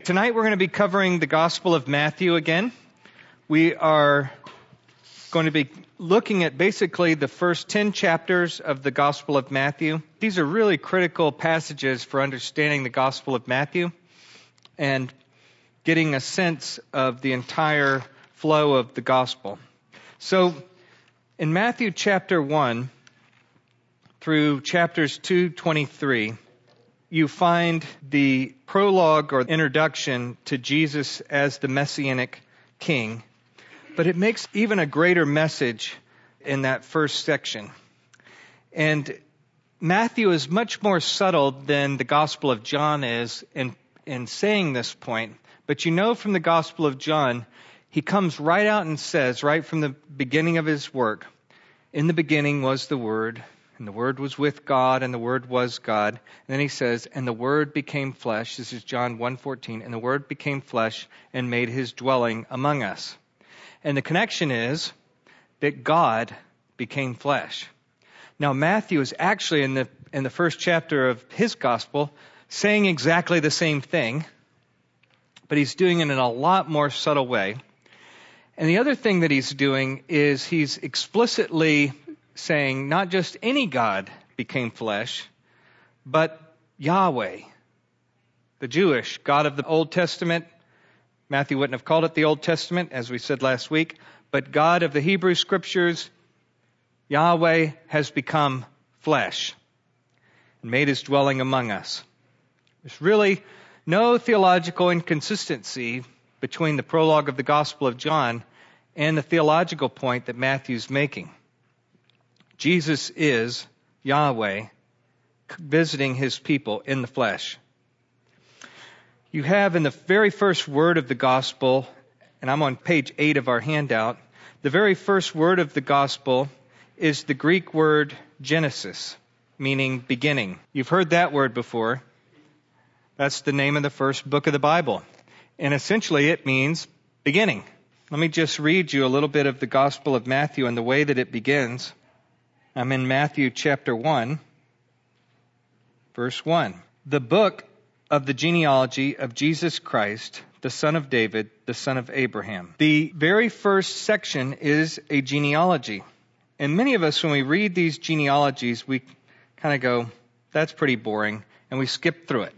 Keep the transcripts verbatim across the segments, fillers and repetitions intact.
Tonight we're going to be covering the Gospel of Matthew again. We are going to be looking at basically the first ten chapters of the Gospel of Matthew. These are really critical passages for understanding the Gospel of Matthew and getting a sense of the entire flow of the Gospel. So in Matthew chapter one through chapters two twenty-three, you find the prologue or introduction to Jesus as the Messianic King, but it makes even a greater message in that first section. And Matthew is much more subtle than the Gospel of John is in, in saying this point. But you know from the Gospel of John, he comes right out and says, right from the beginning of his work, in the beginning was the Word, and the Word was with God, and the Word was God. And then he says, and the Word became flesh. This is John one fourteen. And the Word became flesh and made his dwelling among us. And the connection is that God became flesh. Now Matthew is actually in the in the first chapter of his gospel saying exactly the same thing, but he's doing it in a lot more subtle way. And the other thing that he's doing is he's explicitly saying not just any God became flesh, but Yahweh, the Jewish God of the Old Testament. Matthew wouldn't have called it the Old Testament, as we said last week, but God of the Hebrew Scriptures, Yahweh, has become flesh and made his dwelling among us. There's really no theological inconsistency between the prologue of the Gospel of John and the theological point that Matthew's making. Jesus is Yahweh visiting his people in the flesh. You have in the very first word of the gospel, and I'm on page eight of our handout, the very first word of the gospel is the Greek word Genesis, meaning beginning. You've heard that word before. That's the name of the first book of the Bible. And essentially it means beginning. Let me just read you a little bit of the Gospel of Matthew and the way that it begins. I'm in Matthew chapter one, verse one. The book of the genealogy of Jesus Christ, the son of David, the son of Abraham. The very first section is a genealogy. And many of us, when we read these genealogies, we kind of go, that's pretty boring, and we skip through it.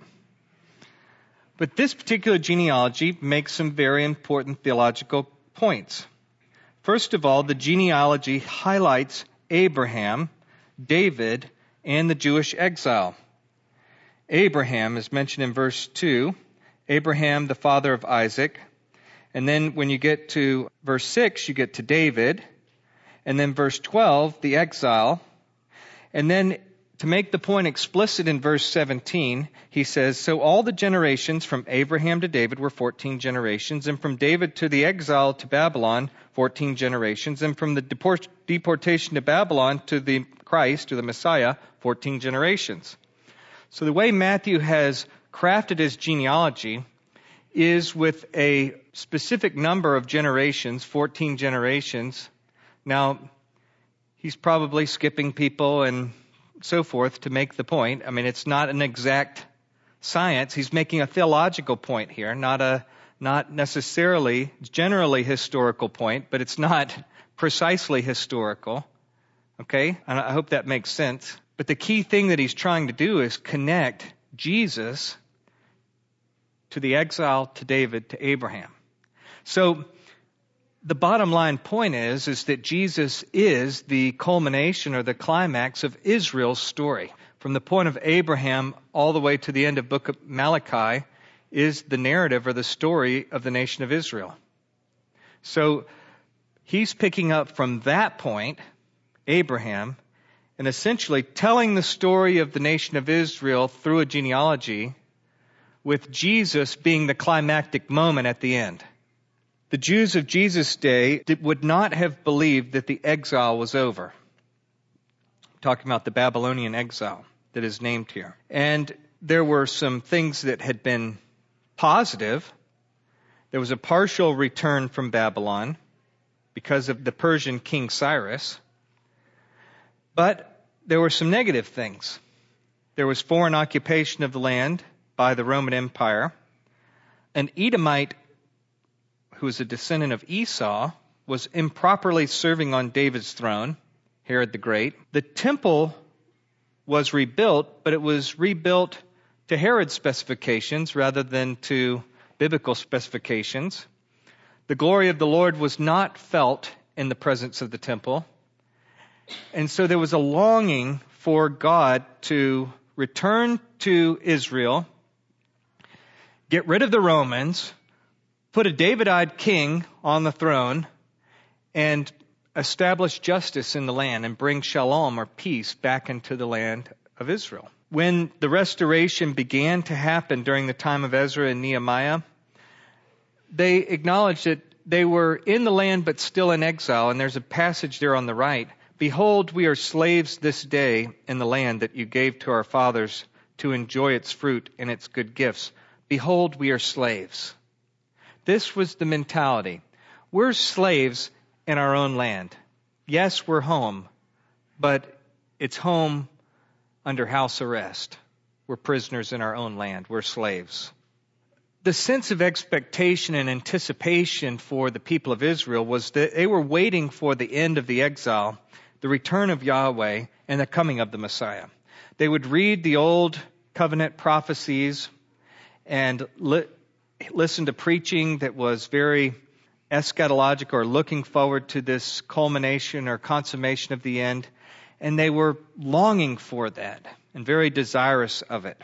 But this particular genealogy makes some very important theological points. First of all, the genealogy highlights Abraham, David, and the Jewish exile. Abraham is mentioned in verse two. Abraham, the father of Isaac. And then when you get to verse six, you get to David. And then verse twelve, the exile. And then to make the point explicit in verse seventeen, he says, so all the generations from Abraham to David were fourteen generations, and from David to the exile to Babylon, fourteen generations, and from the deport- deportation to Babylon to the Christ, to the Messiah, fourteen generations. So the way Matthew has crafted his genealogy is with a specific number of generations, fourteen generations. Now, he's probably skipping people and so forth to make the point. I mean, it's not an exact science. He's making a theological point here, not a not necessarily generally historical point, but it's not precisely historical. Okay? And I hope that makes sense. But the key thing that he's trying to do is connect Jesus to the exile, to David, to Abraham. So the bottom line point is, is that Jesus is the culmination or the climax of Israel's story. From the point of Abraham all the way to the end of book of Malachi is the narrative or the story of the nation of Israel. So he's picking up from that point, Abraham, and essentially telling the story of the nation of Israel through a genealogy, with Jesus being the climactic moment at the end. The Jews of Jesus' day would not have believed that the exile was over. I'm talking about the Babylonian exile that is named here. And there were some things that had been positive. There was a partial return from Babylon because of the Persian King Cyrus. But there were some negative things. There was foreign occupation of the land by the Roman Empire. An Edomite who was a descendant of Esau was improperly serving on David's throne, Herod the Great. The temple was rebuilt, but it was rebuilt to Herod's specifications rather than to biblical specifications. The glory of the Lord was not felt in the presence of the temple. And so there was a longing for God to return to Israel, get rid of the Romans, put a Davidite king on the throne, and establish justice in the land and bring shalom or peace back into the land of Israel. When the restoration began to happen during the time of Ezra and Nehemiah, they acknowledged that they were in the land but still in exile. And there's a passage there on the right. Behold, we are slaves this day in the land that you gave to our fathers to enjoy its fruit and its good gifts. Behold, we are slaves. This was the mentality. We're slaves in our own land. Yes, we're home, but it's home under house arrest. We're prisoners in our own land. We're slaves. The sense of expectation and anticipation for the people of Israel was that they were waiting for the end of the exile, the return of Yahweh, and the coming of the Messiah. They would read the old covenant prophecies and li- listen to preaching that was very eschatological or looking forward to this culmination or consummation of the end. And they were longing for that and very desirous of it.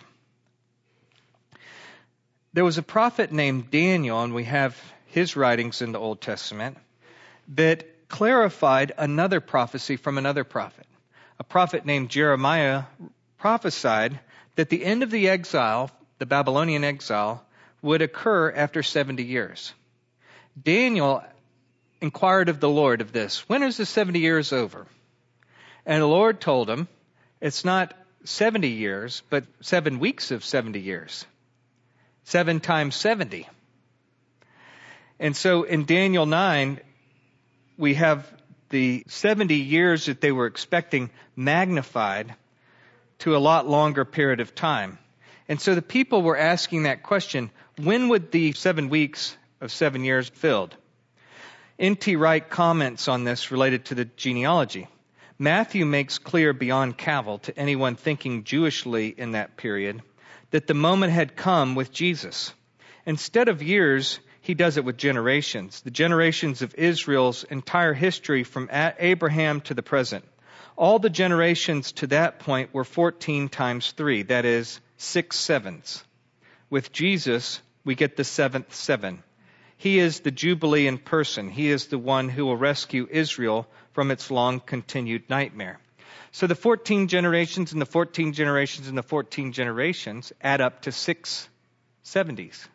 There was a prophet named Daniel, and we have his writings in the Old Testament, that clarified another prophecy from another prophet. A prophet named Jeremiah prophesied that the end of the exile, the Babylonian exile, would occur after seventy years. Daniel inquired of the Lord of this, when is the seventy years over? And the Lord told him, it's not seventy years, but seven weeks of seventy years. Seven times seventy. And so in Daniel nine, we have the seventy years that they were expecting magnified to a lot longer period of time. And so the people were asking that question, when would the seven weeks of seven years filled? N T Wright comments on this related to the genealogy. Matthew makes clear beyond cavil to anyone thinking Jewishly in that period that the moment had come with Jesus. Instead of years, he does it with generations, the generations of Israel's entire history from Abraham to the present. All the generations to that point were fourteen times three, that is, six sevens. With Jesus, we get the seventh seven. He is the Jubilee in person. He is the one who will rescue Israel from its long-continued nightmare. So the fourteen generations and the fourteen generations and the fourteen generations add up to six seventies.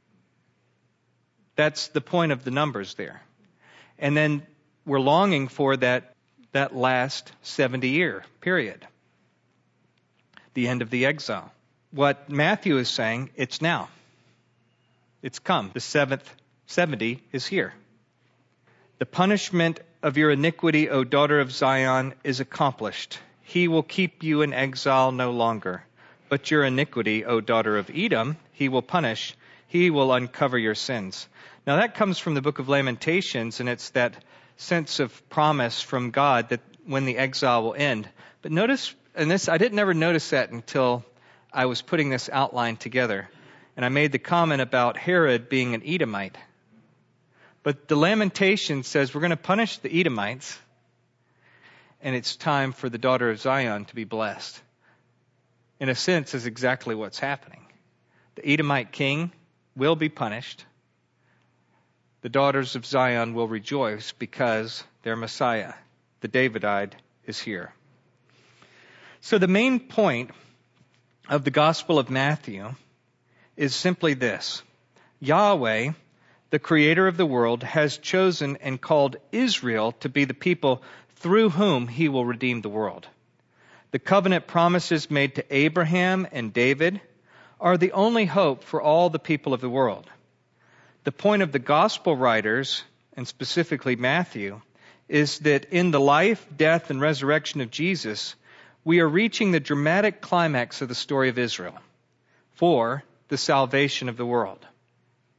That's the point of the numbers there. And then we're longing for that, that last seventy-year period, the end of the exile. What Matthew is saying, it's now. It's come. The seventh seventy is here. The punishment of your iniquity, O daughter of Zion, is accomplished. He will keep you in exile no longer. But your iniquity, O daughter of Edom, he will punish. He will uncover your sins. Now that comes from the book of Lamentations, and it's that sense of promise from God that when the exile will end. But notice, and this I didn't ever notice that until I was putting this outline together. And I made the comment about Herod being an Edomite. But the Lamentation says we're going to punish the Edomites, and it's time for the daughter of Zion to be blessed. In a sense, is exactly what's happening. The Edomite king will be punished. The daughters of Zion will rejoice because their Messiah, the Davidite, is here. So the main point of the Gospel of Matthew is simply this. Yahweh, the creator of the world, has chosen and called Israel to be the people through whom he will redeem the world. The covenant promises made to Abraham and David are the only hope for all the people of the world. The point of the gospel writers, and specifically Matthew, is that in the life, death, and resurrection of Jesus, we are reaching the dramatic climax of the story of Israel for the salvation of the world.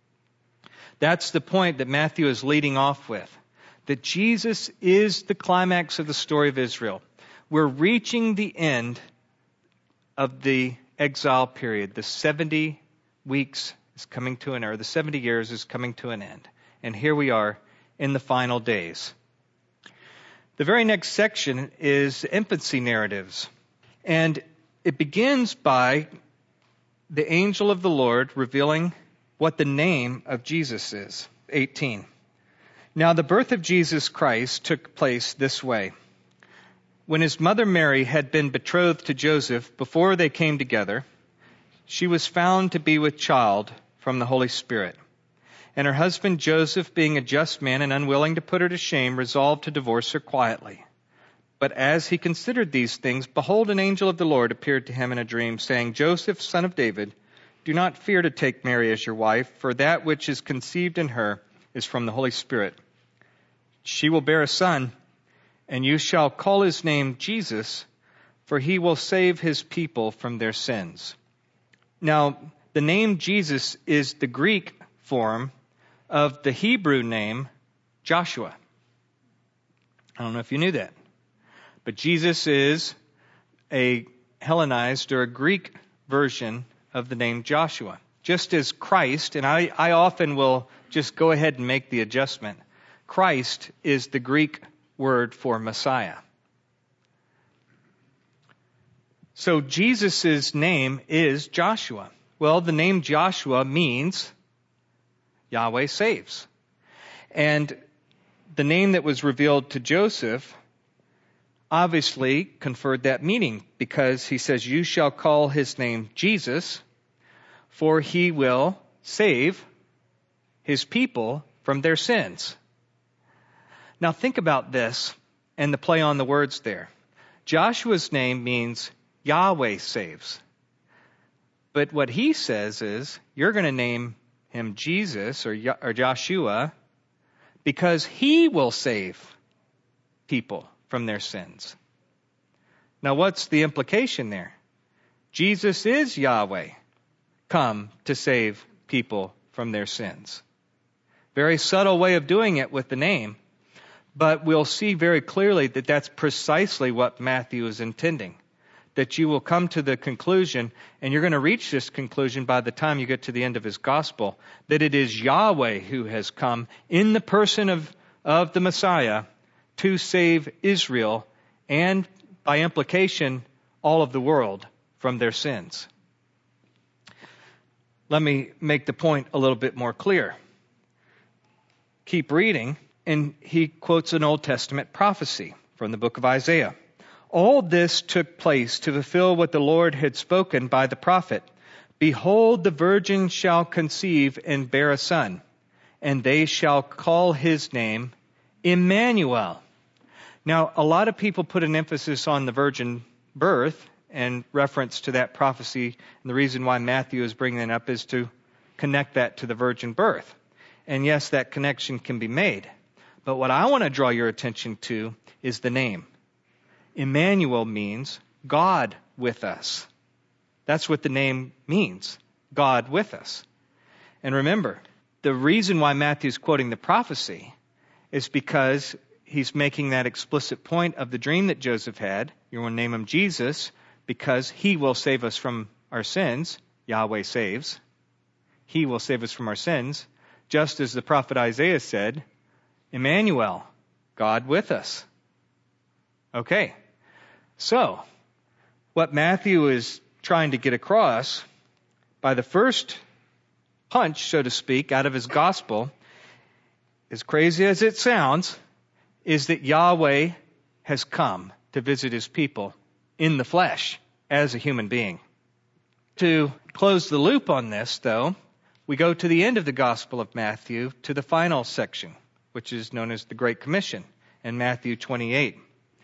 That's the point that Matthew is leading off with, that Jesus is the climax of the story of Israel. We're reaching the end of the exile period. The seventy weeks is coming to an end, or the seventy years is coming to an end. And here we are in the final days. The very next section is infancy narratives. And it begins by the angel of the Lord revealing what the name of Jesus is. eighteen. Now the birth of Jesus Christ took place this way. When his mother Mary had been betrothed to Joseph, before they came together, she was found to be with child from the Holy Spirit. And her husband Joseph, being a just man and unwilling to put her to shame, resolved to divorce her quietly. But as he considered these things, behold, an angel of the Lord appeared to him in a dream, saying, Joseph, son of David, do not fear to take Mary as your wife, for that which is conceived in her is from the Holy Spirit. She will bear a son, and you shall call his name Jesus, for he will save his people from their sins. Now, the name Jesus is the Greek form of the Hebrew name Joshua. I don't know if you knew that. But Jesus is a Hellenized or a Greek version of the name Joshua. Just as Christ, and I, I often will just go ahead and make the adjustment. Christ is the Greek word for Messiah. So Jesus' name is Joshua. Well, the name Joshua means Yahweh saves. And the name that was revealed to Joseph obviously conferred that meaning, because he says, you shall call his name Jesus, for he will save his people from their sins. Now think about this and the play on the words there. Joshua's name means Yahweh saves. But what he says is, you're going to name him Jesus or, or Joshua because he will save people from their sins. Now what's the implication there? Jesus is Yahweh, come to save people from their sins. Very subtle way of doing it with the name, but we'll see very clearly that that's precisely what Matthew is intending. That you will come to the conclusion, and you're going to reach this conclusion by the time you get to the end of his gospel, that it is Yahweh who has come in the person of, of the Messiah to save Israel and, by implication, all of the world from their sins. Let me make the point a little bit more clear. Keep reading, and he quotes an Old Testament prophecy from the book of Isaiah. All this took place to fulfill what the Lord had spoken by the prophet. Behold, the virgin shall conceive and bear a son, and they shall call his name Emmanuel. Now, a lot of people put an emphasis on the virgin birth and reference to that prophecy. And the reason why Matthew is bringing that up is to connect that to the virgin birth. And yes, that connection can be made. But what I want to draw your attention to is the name. Emmanuel means God with us. That's what the name means, God with us. And remember, the reason why Matthew's quoting the prophecy is because he's making that explicit point of the dream that Joseph had. You want to name him Jesus because he will save us from our sins. Yahweh saves. He will save us from our sins. Just as the prophet Isaiah said, Emmanuel, God with us. Okay. So, what Matthew is trying to get across by the first punch, so to speak, out of his gospel, as crazy as it sounds, is that Yahweh has come to visit his people in the flesh as a human being. To close the loop on this, though, we go to the end of the Gospel of Matthew, to the final section, which is known as the Great Commission, in Matthew twenty-eight.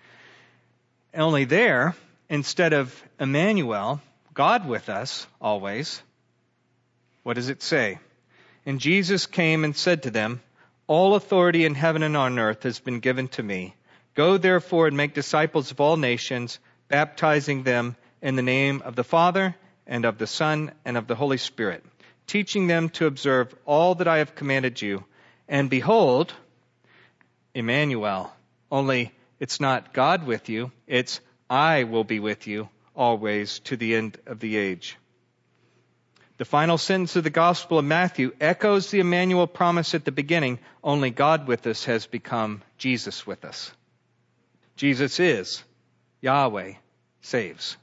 Only there, instead of Emmanuel, God with us always, what does it say? And Jesus came and said to them, all authority in heaven and on earth has been given to me. Go therefore and make disciples of all nations, baptizing them in the name of the Father and of the Son and of the Holy Spirit, teaching them to observe all that I have commanded you. And behold, Emmanuel, only it's not God with you, it's I will be with you always to the end of the age. The final sentence of the Gospel of Matthew echoes the Emmanuel promise at the beginning, only God with us has become Jesus with us. Jesus is Yahweh saves.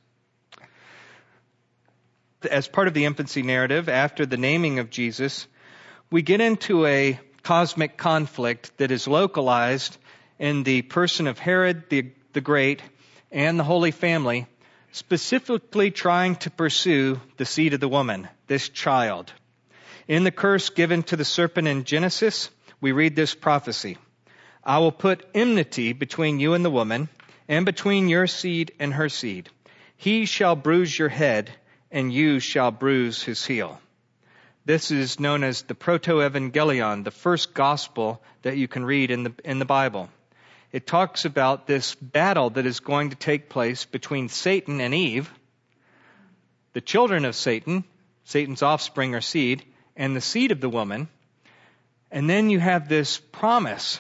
As part of the infancy narrative, after the naming of Jesus, we get into a cosmic conflict that is localized in the person of Herod the, the Great and the Holy Family, specifically trying to pursue the seed of the woman, this child. In the curse given to the serpent in Genesis, we read this prophecy: I will put enmity between you and the woman, and between your seed and her seed. He shall bruise your head, and you shall bruise his heel. This is known as the Proto-Evangelion, the first gospel that you can read in the in the Bible. It talks about this battle that is going to take place between Satan and Eve, the children of Satan, Satan's offspring or seed, and the seed of the woman. And then you have this promise.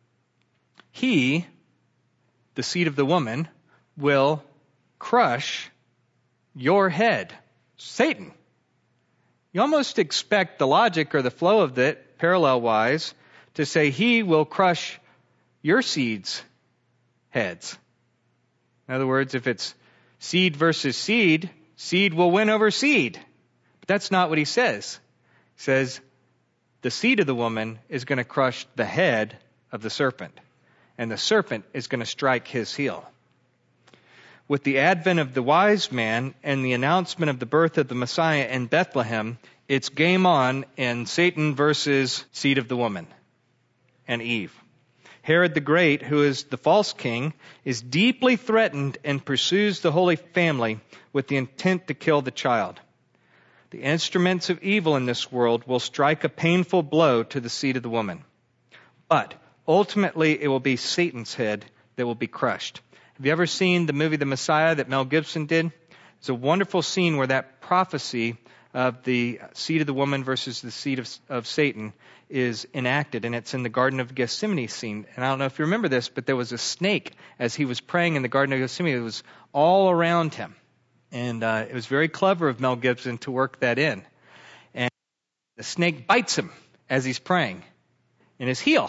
He, the seed of the woman, will crush your head, Satan. You almost expect the logic or the flow of it, parallel-wise, to say he will crush your seed's heads. In other words, if it's seed versus seed, seed will win over seed. But that's not what he says. He says the seed of the woman is going to crush the head of the serpent, and the serpent is going to strike his heel. With the advent of the wise man and the announcement of the birth of the Messiah in Bethlehem, it's game on in Satan versus seed of the woman and Eve. Herod the Great, who is the false king, is deeply threatened and pursues the Holy Family with the intent to kill the child. The instruments of evil in this world will strike a painful blow to the seed of the woman. But ultimately, it will be Satan's head that will be crushed. Have you ever seen the movie The Messiah that Mel Gibson did? It's a wonderful scene where that prophecy of the seed of the woman versus the seed of, of Satan is enacted, and it's in the Garden of Gethsemane scene. And I don't know if you remember this, but there was a snake as he was praying in the Garden of Gethsemane. It was all around him. And uh, it was very clever of Mel Gibson to work that in. And the snake bites him as he's praying in his heel.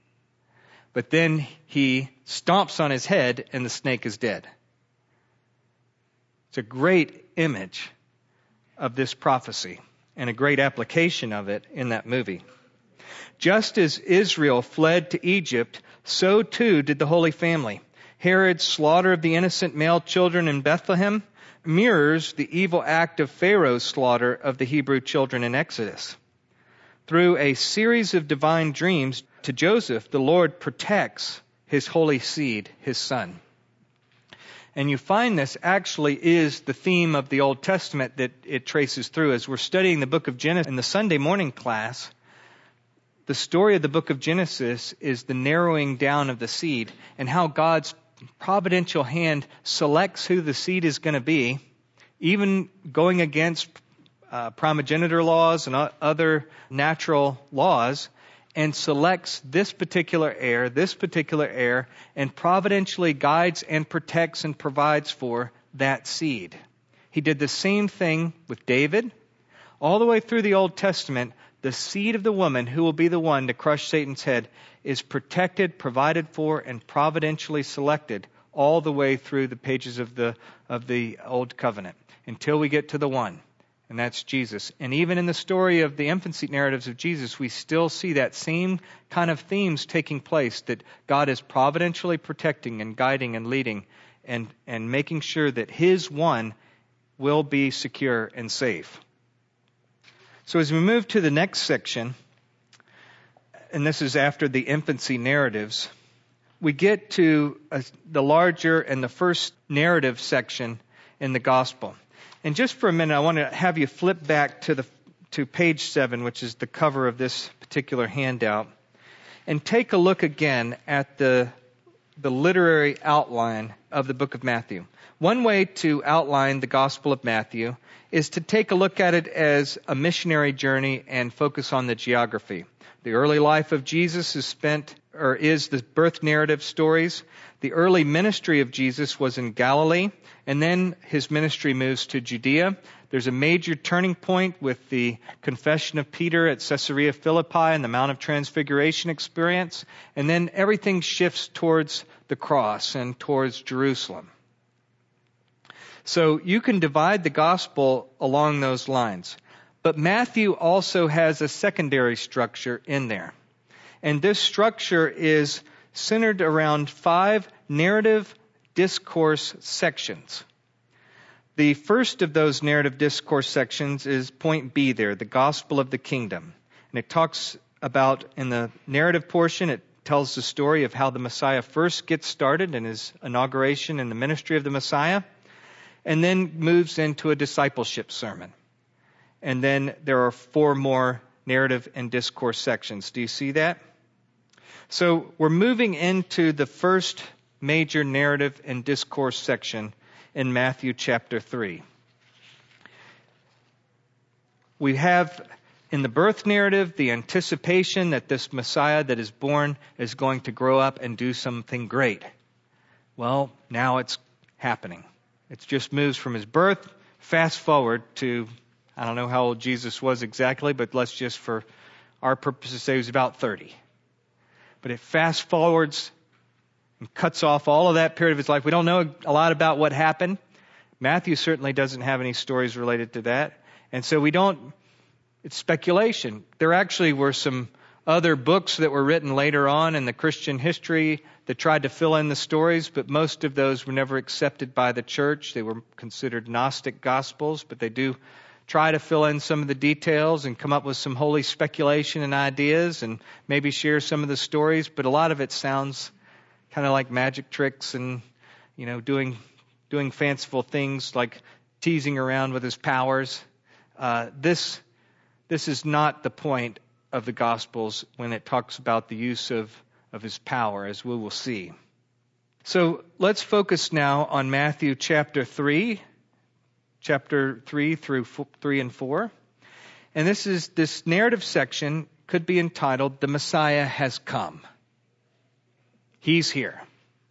But then he stomps on his head, and the snake is dead. It's a great image of this prophecy and a great application of it in that movie. Just as Israel fled to Egypt, so too did the Holy Family. Herod's slaughter of the innocent male children in Bethlehem mirrors the evil act of Pharaoh's slaughter of the Hebrew children in Exodus. Through a series of divine dreams to Joseph, the Lord protects his holy seed, his son. And you find this actually is the theme of the Old Testament that it traces through. As we're studying the book of Genesis in the Sunday morning class, the story of the book of Genesis is the narrowing down of the seed and how God's providential hand selects who the seed is going to be, even going against uh, primogeniture laws and other natural laws, and selects this particular heir, this particular heir, and providentially guides and protects and provides for that seed. He did the same thing with David. All the way through the Old Testament, the seed of the woman who will be the one to crush Satan's head is protected, provided for, and providentially selected all the way through the pages of the of the Old Covenant until we get to the one. And that's Jesus. And even in the story of the infancy narratives of Jesus, we still see that same kind of themes taking place, that God is providentially protecting and guiding and leading and, and making sure that his one will be secure and safe. So as we move to the next section, and this is after the infancy narratives, we get to a, the larger and the first narrative section in the gospel. And just for a minute, I want to have you flip back to the to page seven, which is the cover of this particular handout, and take a look again at the the literary outline of the book of Matthew. One way to outline the Gospel of Matthew is to take a look at it as a missionary journey and focus on the geography. The early life of Jesus is spent, or is the birth narrative stories. The early ministry of Jesus was in Galilee, and then his ministry moves to Judea. There's a major turning point with the confession of Peter at Caesarea Philippi and the Mount of Transfiguration experience, and then everything shifts towards the cross and towards Jerusalem. So you can divide the gospel along those lines. But Matthew also has a secondary structure in there. And this structure is centered around five narrative discourse sections. The first of those narrative discourse sections is point B there, the gospel of the kingdom. And it talks about, in the narrative portion, it tells the story of how the Messiah first gets started in his inauguration and the ministry of the Messiah, and then moves into a discipleship sermon. And then there are four more narrative and discourse sections. Do you see that? So we're moving into the first major narrative and discourse section in Matthew chapter three. We have in the birth narrative the anticipation that this Messiah that is born is going to grow up and do something great. Well, now it's happening. It just moves from his birth, fast forward to, I don't know how old Jesus was exactly, but let's just for our purposes say he was about thirty. But it fast forwards and cuts off all of that period of his life. We don't know a lot about what happened. Matthew certainly doesn't have any stories related to that. And so we don't, it's speculation. There actually were some other books that were written later on in the Christian history that tried to fill in the stories, but most of those were never accepted by the church. They were considered Gnostic gospels, but they do try to fill in some of the details and come up with some holy speculation and ideas and maybe share some of the stories, but a lot of it sounds kind of like magic tricks and, you know, doing doing fanciful things like teasing around with his powers. Uh, this this is not the point of the Gospels when it talks about the use of, of his power, as we will see. So let's focus now on Matthew chapter three, chapter three through three and four. And this is this narrative section could be entitled, "The Messiah Has Come." He's here.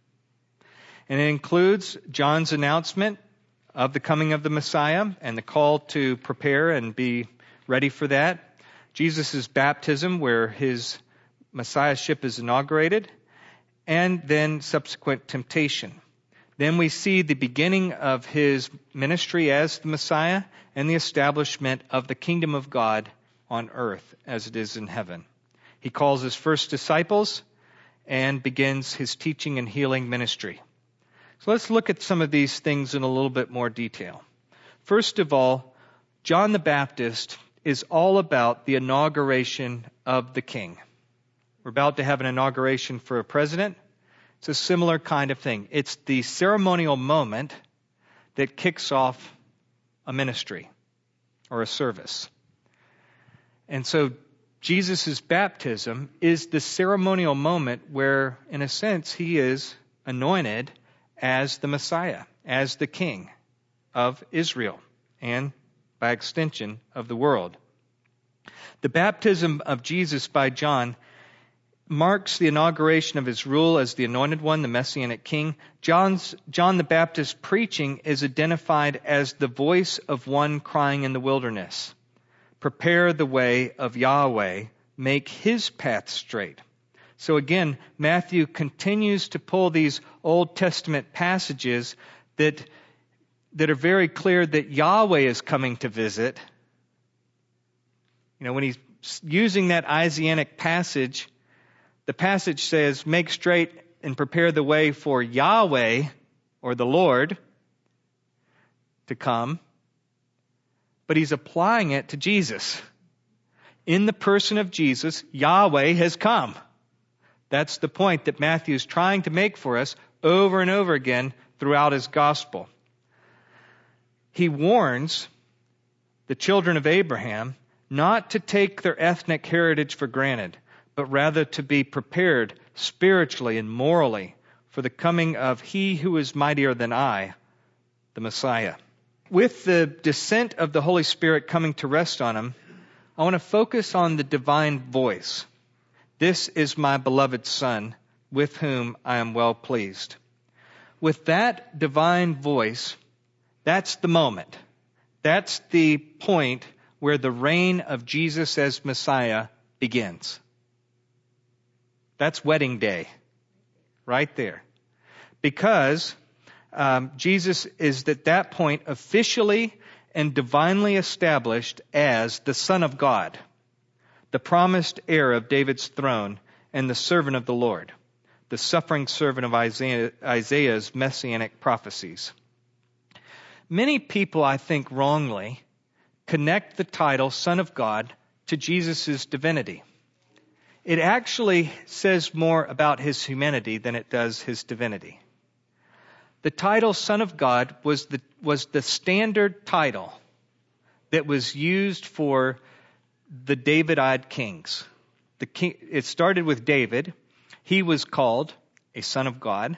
And it includes John's announcement of the coming of the Messiah and the call to prepare and be ready for that. Jesus' baptism, where his messiahship is inaugurated, and then subsequent temptation. Then we see the beginning of his ministry as the Messiah and the establishment of the kingdom of God on earth as it is in heaven. He calls his first disciples and begins his teaching and healing ministry. So let's look at some of these things in a little bit more detail. First of all, John the Baptist is all about the inauguration of the king. We're about to have an inauguration for a president. It's a similar kind of thing. It's the ceremonial moment that kicks off a ministry or a service. And so Jesus' baptism is the ceremonial moment where, in a sense, he is anointed as the Messiah, as the King of Israel, and by extension of the world. The baptism of Jesus by John marks the inauguration of his rule as the anointed one, the Messianic King. John's, John the Baptist's preaching is identified as the voice of one crying in the wilderness. Prepare the way of Yahweh, make his path straight. So again, Matthew continues to pull these Old Testament passages that, that are very clear that Yahweh is coming to visit. You know, when he's using that Isaianic passage, the passage says, make straight and prepare the way for Yahweh, or the Lord, to come. But he's applying it to Jesus. In the person of Jesus, Yahweh has come. That's the point that Matthew is trying to make for us over and over again throughout his gospel. He warns the children of Abraham not to take their ethnic heritage for granted, but rather to be prepared spiritually and morally for the coming of he who is mightier than I, the Messiah. With the descent of the Holy Spirit coming to rest on him, I want to focus on the divine voice. This is my beloved Son, with whom I am well pleased. With that divine voice, that's the moment. That's the point where the reign of Jesus as Messiah begins. That's wedding day, right there. Because um, Jesus is at that point officially and divinely established as the Son of God, the promised heir of David's throne and the servant of the Lord, the suffering servant of Isaiah, Isaiah's messianic prophecies. Many people, I think wrongly, connect the title Son of God to Jesus' divinity. It actually says more about his humanity than it does his divinity. The title Son of God was the, was the standard title that was used for the Davidite kings. The king, it started with David. He was called a son of God.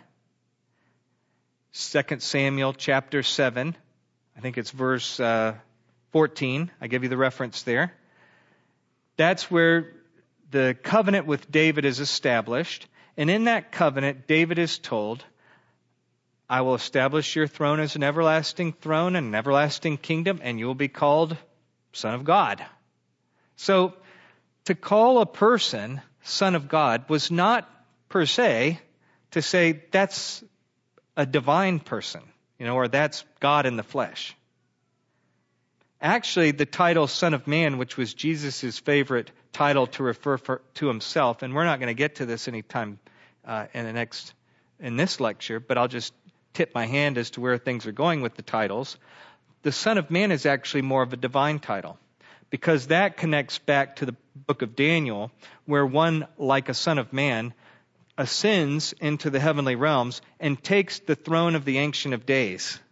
Second Samuel chapter seven, I think it's verse uh, fourteen. I give you the reference there. That's where the covenant with David is established. And in that covenant, David is told, I will establish your throne as an everlasting throne and an everlasting kingdom, and you will be called Son of God. So to call a person Son of God was not per se to say that's a divine person, you know, or that's God in the flesh. Actually, the title Son of Man, which was Jesus' favorite title to refer for, to himself, and we're not going to get to this anytime uh, in the next in this lecture, but I'll just tip my hand as to where things are going with the titles. The Son of Man is actually more of a divine title, because that connects back to the book of Daniel, where one, like a son of man, ascends into the heavenly realms and takes the throne of the Ancient of Days.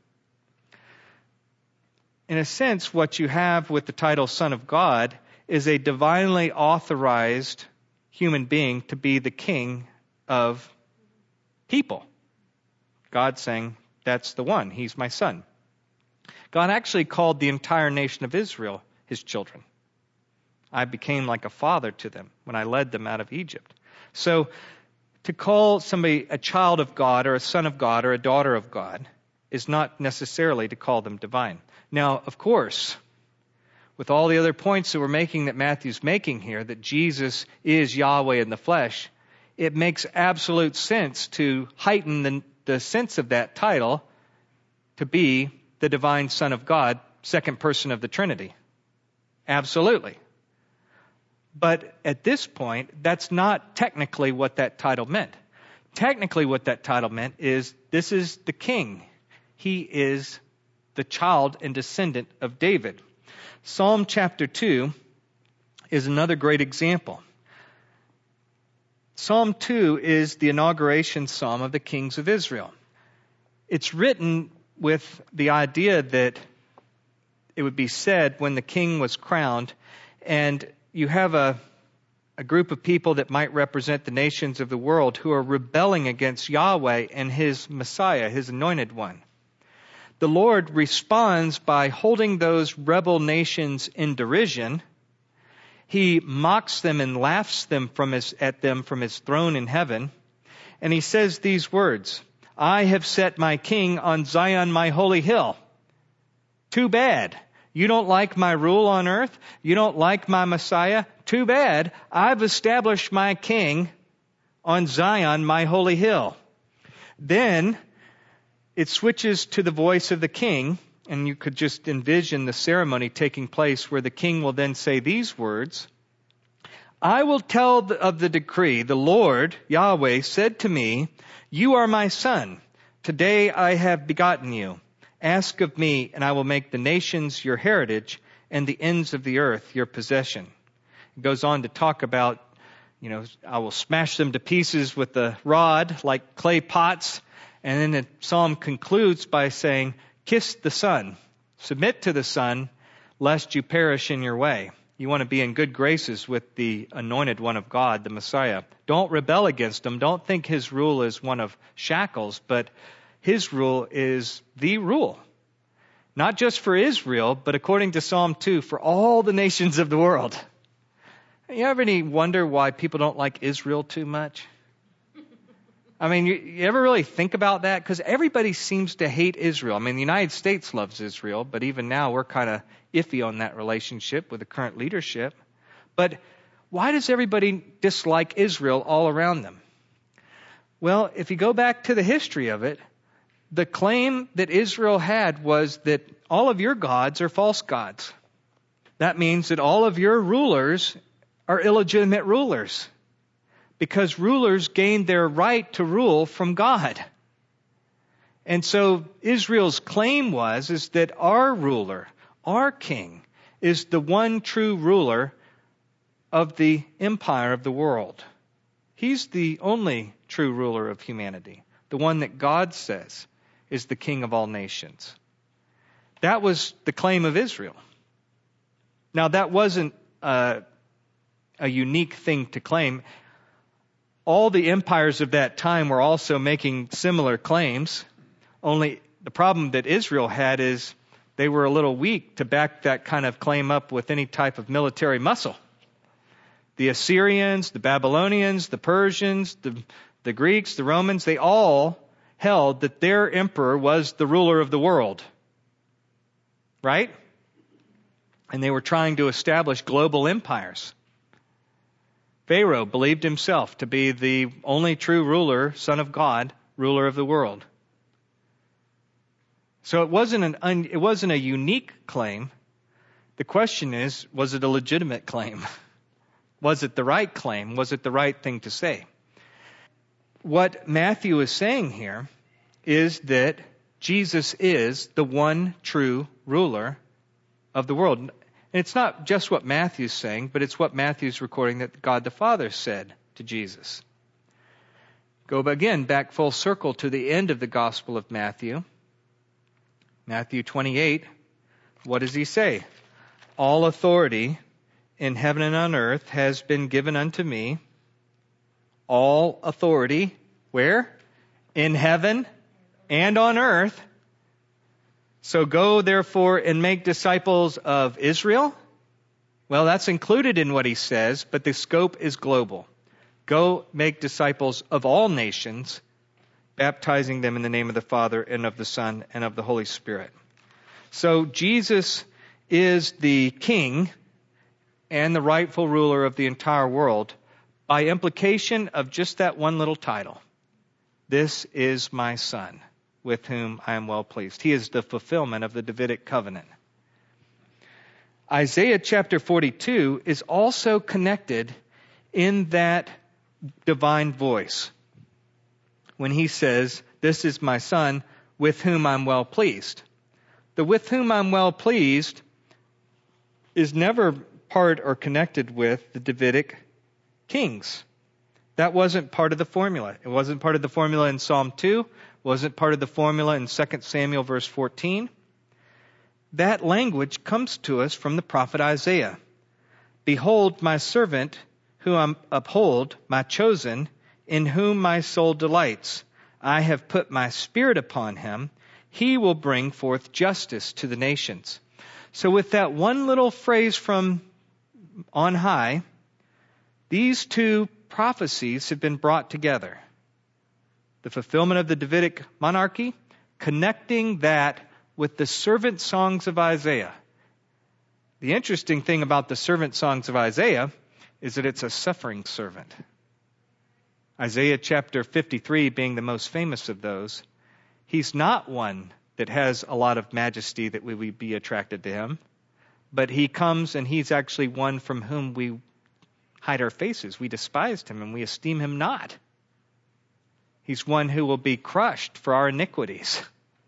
In a sense, what you have with the title Son of God is a divinely authorized human being to be the king of people. God saying, that's the one. He's my son. God actually called the entire nation of Israel his children. I became like a father to them when I led them out of Egypt. So to call somebody a child of God or a son of God or a daughter of God is not necessarily to call them divine. Now, of course, with all the other points that we're making that Matthew's making here, that Jesus is Yahweh in the flesh, it makes absolute sense to heighten the, the sense of that title to be the divine Son of God, second person of the Trinity. Absolutely. But at this point, that's not technically what that title meant. Technically what that title meant is this is the king. He is the child and descendant of David. Psalm chapter two is another great example. Psalm two is the inauguration psalm of the kings of Israel. It's written with the idea that it would be said when the king was crowned, and you have a, a group of people that might represent the nations of the world who are rebelling against Yahweh and his Messiah, his anointed one. The Lord responds by holding those rebel nations in derision. He mocks them and laughs them from his, at them from his throne in heaven. And he says these words, I have set my king on Zion, my holy hill. Too bad. You don't like my rule on earth? You don't like my Messiah? Too bad. I've established my king on Zion, my holy hill. Then it switches to the voice of the king, and you could just envision the ceremony taking place where the king will then say these words, I will tell of the decree. The Lord, Yahweh, said to me, you are my son. Today I have begotten you. Ask of me, and I will make the nations your heritage and the ends of the earth your possession. It goes on to talk about, you know, I will smash them to pieces with the rod like clay pots. And then the psalm concludes by saying, kiss the Son, submit to the Son, lest you perish in your way. You want to be in good graces with the anointed one of God, the Messiah. Don't rebel against him. Don't think his rule is one of shackles, but his rule is the rule. Not just for Israel, but according to Psalm two, for all the nations of the world. You ever any wonder why people don't like Israel too much? I mean, you, you ever really think about that? Because everybody seems to hate Israel. I mean, the United States loves Israel, but even now we're kind of iffy on that relationship with the current leadership. But why does everybody dislike Israel all around them? Well, if you go back to the history of it, the claim that Israel had was that all of your gods are false gods. That means that all of your rulers are illegitimate rulers, because rulers gained their right to rule from God. And so Israel's claim was is that our ruler, our king, is the one true ruler of the empire of the world. He's the only true ruler of humanity, the one that God says is the king of all nations. That was the claim of Israel. Now, that wasn't uh, a unique thing to claim. All the empires of that time were also making similar claims. Only the problem that Israel had is they were a little weak to back that kind of claim up with any type of military muscle. The Assyrians, the Babylonians, the Persians, the, the Greeks, the Romans, they all held that their emperor was the ruler of the world. Right? And they were trying to establish global empires. Pharaoh believed himself to be the only true ruler, son of God, ruler of the world. So it wasn't an un, it wasn't a unique claim. The question is, was it a legitimate claim? Was it the right claim? Was it the right thing to say? What Matthew is saying here is that Jesus is the one true ruler of the world. And it's not just what Matthew's saying, but it's what Matthew's recording that God the Father said to Jesus. Go again back full circle to the end of the Gospel of Matthew. Matthew twenty-eight, what does he say? All authority in heaven and on earth has been given unto me. All authority, where? In heaven and on earth. So go therefore and make disciples of Israel. Well, that's included in what he says, but the scope is global. Go make disciples of all nations, baptizing them in the name of the Father and of the Son and of the Holy Spirit. So Jesus is the king and the rightful ruler of the entire world by implication of just that one little title. This is my son, with whom I am well pleased. He is the fulfillment of the Davidic covenant. Isaiah chapter forty-two is also connected in that divine voice when he says, this is my son, with whom I'm well pleased. The with whom I'm well pleased is never part or connected with the Davidic kings. That wasn't part of the formula. It wasn't part of the formula in Psalm two. Wasn't part of the formula in Second Samuel verse fourteen. That language comes to us from the prophet Isaiah. Behold my servant, whom I uphold, my chosen, in whom my soul delights. I have put my spirit upon him. He will bring forth justice to the nations. So with that one little phrase from on high, these two prophecies have been brought together. The fulfillment of the Davidic monarchy, connecting that with the servant songs of Isaiah. The interesting thing about the servant songs of Isaiah is that it's a suffering servant. Isaiah chapter fifty-three being the most famous of those. He's not one that has a lot of majesty that we would be attracted to him, but he comes and he's actually one from whom we hide our faces. We despised him and we esteem him not. He's one who will be crushed for our iniquities.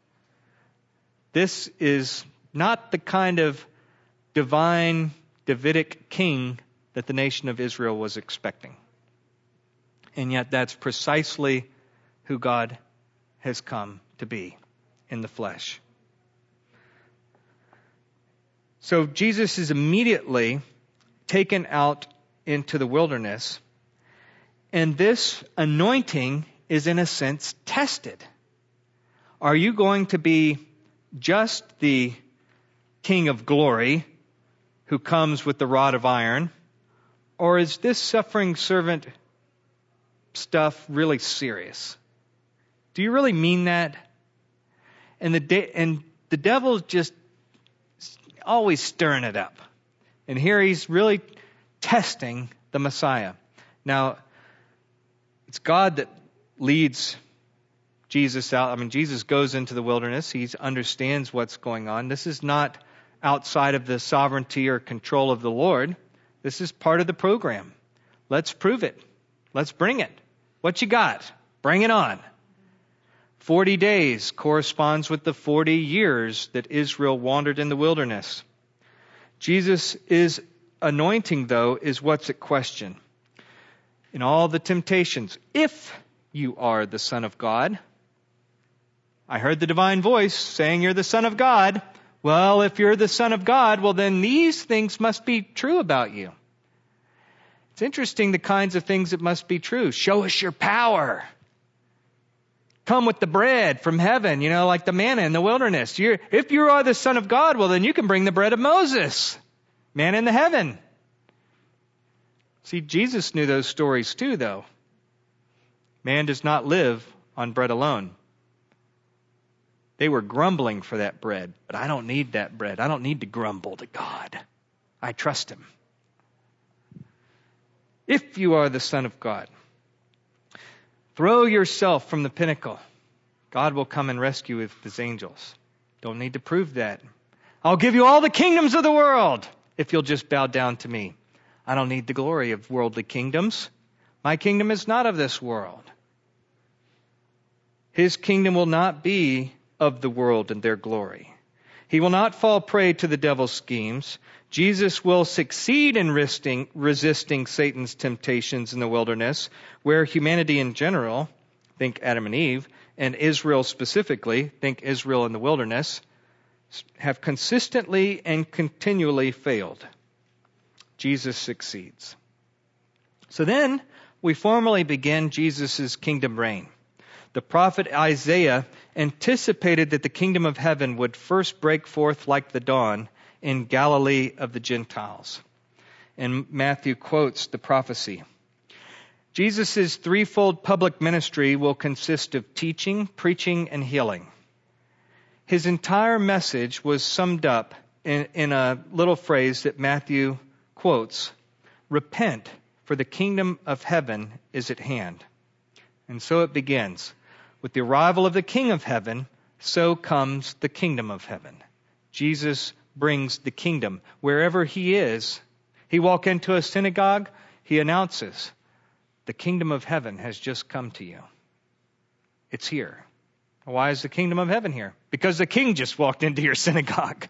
This is not the kind of divine Davidic king that the nation of Israel was expecting. And yet that's precisely who God has come to be in the flesh. So Jesus is immediately taken out into the wilderness. And this anointing is, in a sense, tested. Are you going to be just the King of glory who comes with the rod of iron? Or is this suffering servant stuff really serious? Do you really mean that? And the de- and the devil's just always stirring it up. And here he's really testing the Messiah. Now, it's God that leads Jesus out. I mean, Jesus goes into the wilderness. He understands what's going on. This is not outside of the sovereignty or control of the Lord. This is part of the program. Let's prove it. Let's bring it. What you got? Bring it on. Forty days corresponds with the forty years that Israel wandered in the wilderness. Jesus' anointing, though, is what's at question. In all the temptations, if you are the Son of God. I heard the divine voice saying you're the Son of God. Well, if you're the Son of God, well, then these things must be true about you. It's interesting the kinds of things that must be true. Show us your power. Come with the bread from heaven, you know, like the manna in the wilderness. You're, if you are the Son of God, well, then you can bring the bread of Moses. Manna in the heaven. See, Jesus knew those stories too, though. Man does not live on bread alone. They were grumbling for that bread, but I don't need that bread. I don't need to grumble to God. I trust Him. If you are the Son of God, throw yourself from the pinnacle. God will come and rescue with His angels. Don't need to prove that. I'll give you all the kingdoms of the world if you'll just bow down to me. I don't need the glory of worldly kingdoms. My kingdom is not of this world. His kingdom will not be of the world and their glory. He will not fall prey to the devil's schemes. Jesus will succeed in resisting, resisting Satan's temptations in the wilderness, where humanity in general, think Adam and Eve, and Israel specifically, think Israel in the wilderness, have consistently and continually failed. Jesus succeeds. So then we formally begin Jesus' kingdom reign. The prophet Isaiah anticipated that the kingdom of heaven would first break forth like the dawn in Galilee of the Gentiles. And Matthew quotes the prophecy. Jesus' threefold public ministry will consist of teaching, preaching, and healing. His entire message was summed up in, in a little phrase that Matthew quotes, "Repent, for the kingdom of heaven is at hand." And so it begins. With the arrival of the King of heaven, so comes the kingdom of heaven. Jesus brings the kingdom. Wherever He is, He walks into a synagogue, He announces, the kingdom of heaven has just come to you. It's here. Why is the kingdom of heaven here? Because the king just walked into your synagogue.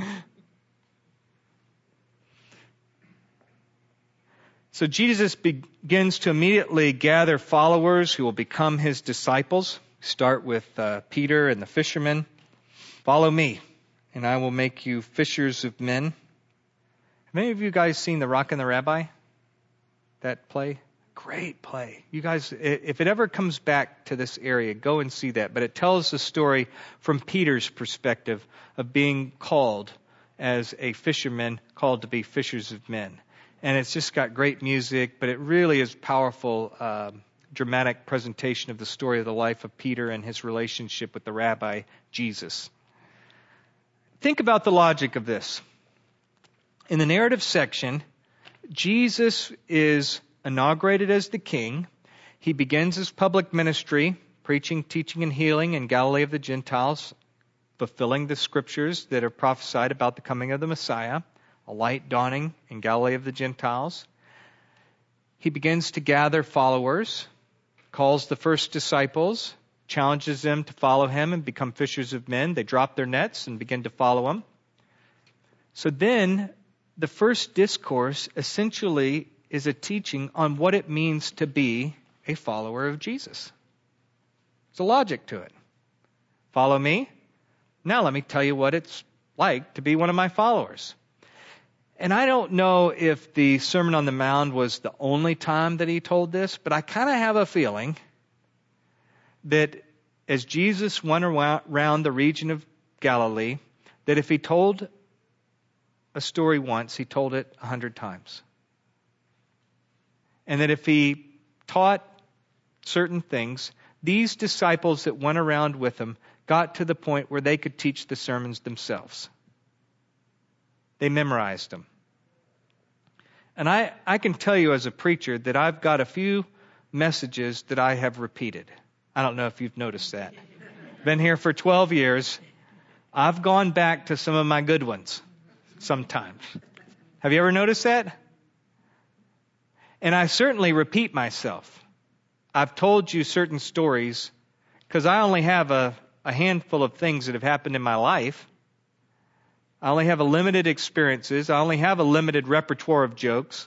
So Jesus begins to immediately gather followers who will become His disciples. Start with uh, Peter and the fishermen. Follow me, and I will make you fishers of men. Have any of you guys seen The Rock and the Rabbi? That play? Great play. You guys, if it ever comes back to this area, go and see that. But it tells the story from Peter's perspective of being called as a fisherman, called to be fishers of men. And it's just got great music, but it really is powerful, uh, dramatic presentation of the story of the life of Peter and his relationship with the rabbi, Jesus. Think about the logic of this. In the narrative section, Jesus is inaugurated as the king. He begins his public ministry, preaching, teaching, and healing in Galilee of the Gentiles, fulfilling the scriptures that are prophesied about the coming of the Messiah, a light dawning in Galilee of the Gentiles. He begins to gather followers, calls the first disciples, challenges them to follow Him and become fishers of men. They drop their nets and begin to follow Him. So then, the first discourse essentially is a teaching on what it means to be a follower of Jesus. There's a logic to it. Follow me. Now let me tell you what it's like to be one of my followers. And I don't know if the Sermon on the Mount was the only time that he told this, but I kind of have a feeling that as Jesus went around the region of Galilee, that if he told a story once, he told it a hundred times. And that if he taught certain things, these disciples that went around with him got to the point where they could teach the sermons themselves. They memorized them. And I, I can tell you as a preacher that I've got a few messages that I have repeated. I don't know if you've noticed that. Been here for twelve years. I've gone back to some of my good ones sometimes. Have you ever noticed that? And I certainly repeat myself. I've told you certain stories because I only have a, a handful of things that have happened in my life. I only have a limited experiences. I only have a limited repertoire of jokes.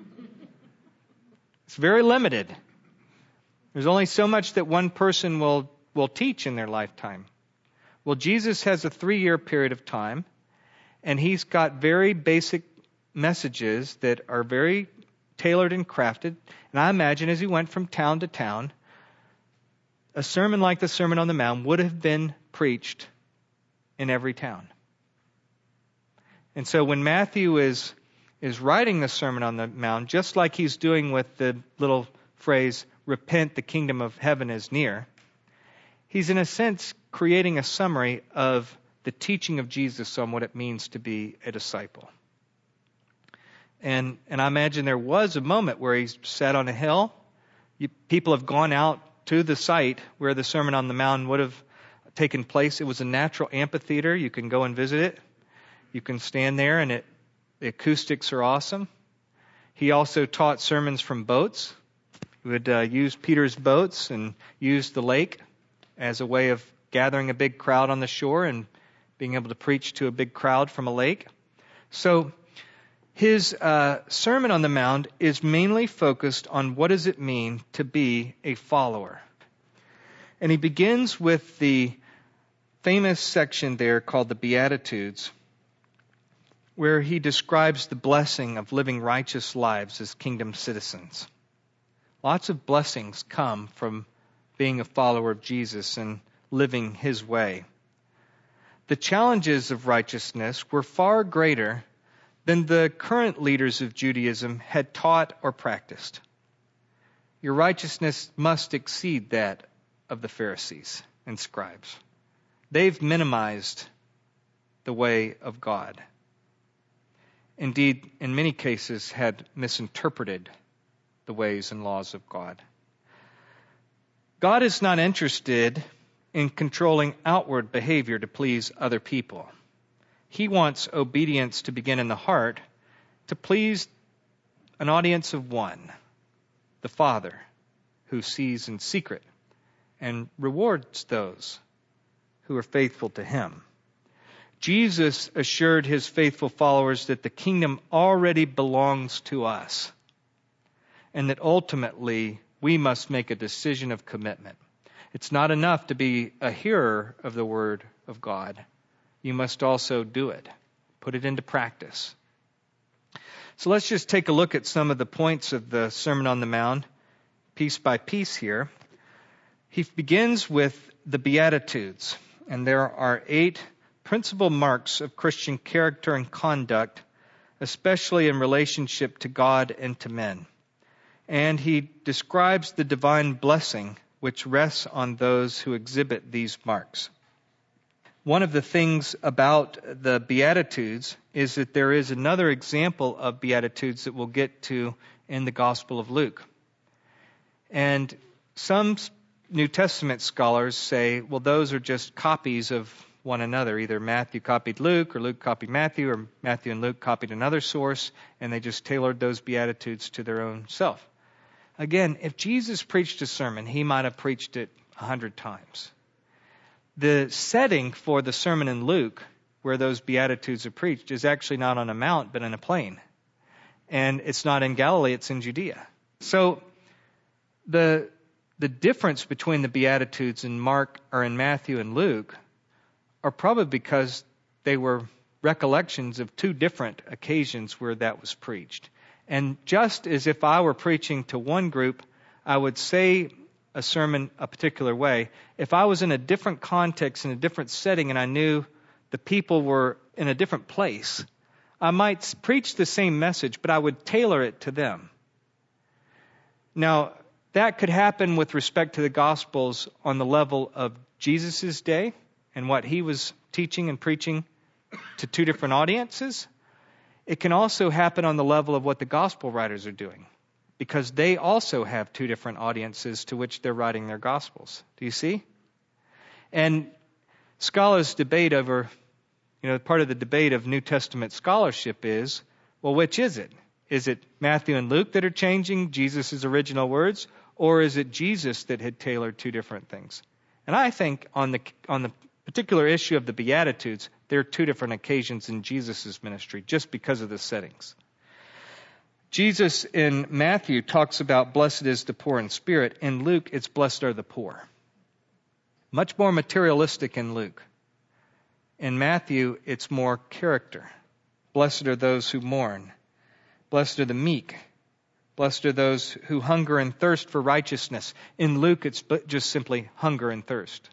It's very limited. There's only so much that one person will, will teach in their lifetime. Well, Jesus has a three-year period of time, and he's got very basic messages that are very tailored and crafted. And I imagine as he went from town to town, a sermon like the Sermon on the Mount would have been preached in every town. And so when Matthew is is writing the Sermon on the Mount, just like he's doing with the little phrase, repent, the kingdom of heaven is near, he's in a sense creating a summary of the teaching of Jesus on what it means to be a disciple. And and I imagine there was a moment where he sat on a hill. You, people have gone out to the site where the Sermon on the Mount would have taken place. It was a natural amphitheater. You can go and visit it. You can stand there, and it, the acoustics are awesome. He also taught sermons from boats. He would uh, use Peter's boats and use the lake as a way of gathering a big crowd on the shore and being able to preach to a big crowd from a lake. So his uh, Sermon on the Mount is mainly focused on what does it mean to be a follower. And he begins with the famous section there called the Beatitudes, where he describes the blessing of living righteous lives as kingdom citizens. Lots of blessings come from being a follower of Jesus and living his way. The challenges of righteousness were far greater than the current leaders of Judaism had taught or practiced. Your righteousness must exceed that of the Pharisees and scribes. They've minimized the way of God. Indeed, in many cases, had misinterpreted the ways and laws of God. God is not interested in controlling outward behavior to please other people. He wants obedience to begin in the heart to please an audience of one, the Father, who sees in secret and rewards those who are faithful to him. Jesus assured his faithful followers that the kingdom already belongs to us and that ultimately we must make a decision of commitment. It's not enough to be a hearer of the word of God. You must also do it. Put it into practice. So let's just take a look at some of the points of the Sermon on the Mount, piece by piece here. He begins with the Beatitudes, and there are eight principal marks of Christian character and conduct, especially in relationship to God and to men. And he describes the divine blessing which rests on those who exhibit these marks. One of the things about the Beatitudes is that there is another example of Beatitudes that we'll get to in the Gospel of Luke. And some New Testament scholars say, well, those are just copies of one another. Either Matthew copied Luke, or Luke copied Matthew, or Matthew and Luke copied another source, and they just tailored those Beatitudes to their own self. Again, if Jesus preached a sermon, he might have preached it a hundred times. The setting for the sermon in Luke, where those Beatitudes are preached, is actually not on a mount, but in a plain. And it's not in Galilee, it's in Judea. So the the difference between the Beatitudes in Mark or in Matthew and Luke are probably because they were recollections of two different occasions where that was preached. And just as if I were preaching to one group, I would say a sermon a particular way. If I was in a different context, in a different setting, and I knew the people were in a different place, I might preach the same message, but I would tailor it to them. Now, that could happen with respect to the Gospels on the level of Jesus' day and what he was teaching and preaching to two different audiences. It can also happen on the level of what the Gospel writers are doing, because they also have two different audiences to which they're writing their Gospels. Do you see? And scholars debate over, you know, part of the debate of New Testament scholarship is, well, which is it? Is it Matthew and Luke that are changing Jesus' original words, or is it Jesus that had tailored two different things? And I think on the on the particular issue of the Beatitudes, there are two different occasions in Jesus' ministry, just because of the settings. Jesus in Matthew talks about blessed is the poor in spirit. In Luke, it's blessed are the poor. Much more materialistic in Luke. In Matthew, it's more character. Blessed are those who mourn. Blessed are the meek. Blessed are those who hunger and thirst for righteousness. In Luke, it's just simply hunger and thirst.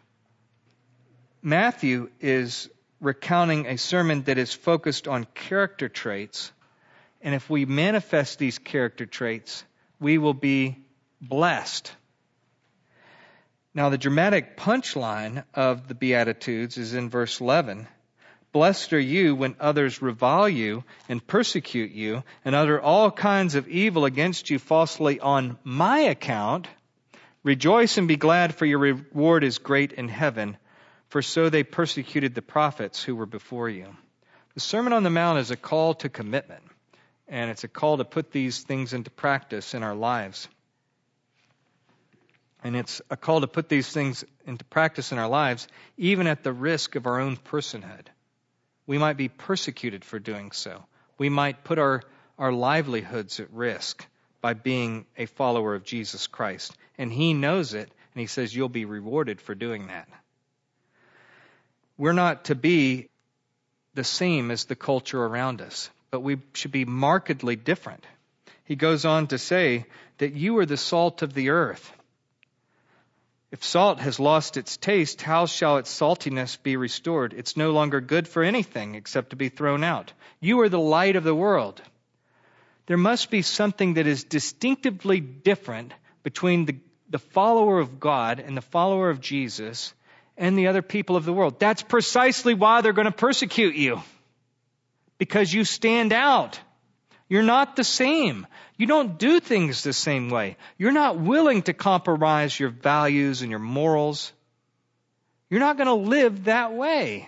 Matthew is recounting a sermon that is focused on character traits. And if we manifest these character traits, we will be blessed. Now, the dramatic punchline of the Beatitudes is in verse eleven. Blessed are you when others revile you and persecute you and utter all kinds of evil against you falsely on my account. Rejoice and be glad, for your reward is great in heaven, for so they persecuted the prophets who were before you. The Sermon on the Mount is a call to commitment, and it's a call to put these things into practice in our lives. And it's a call to put these things into practice in our lives, even at the risk of our own personhood. We might be persecuted for doing so. We might put our, our livelihoods at risk by being a follower of Jesus Christ. And he knows it, and he says you'll be rewarded for doing that. We're not to be the same as the culture around us, but we should be markedly different. He goes on to say that you are the salt of the earth. If salt has lost its taste, how shall its saltiness be restored? It's no longer good for anything except to be thrown out. You are the light of the world. There must be something that is distinctively different between the, the follower of God and the follower of Jesus and the other people of the world. That's precisely why they're going to persecute you. Because you stand out. You're not the same. You don't do things the same way. You're not willing to compromise your values and your morals. You're not going to live that way.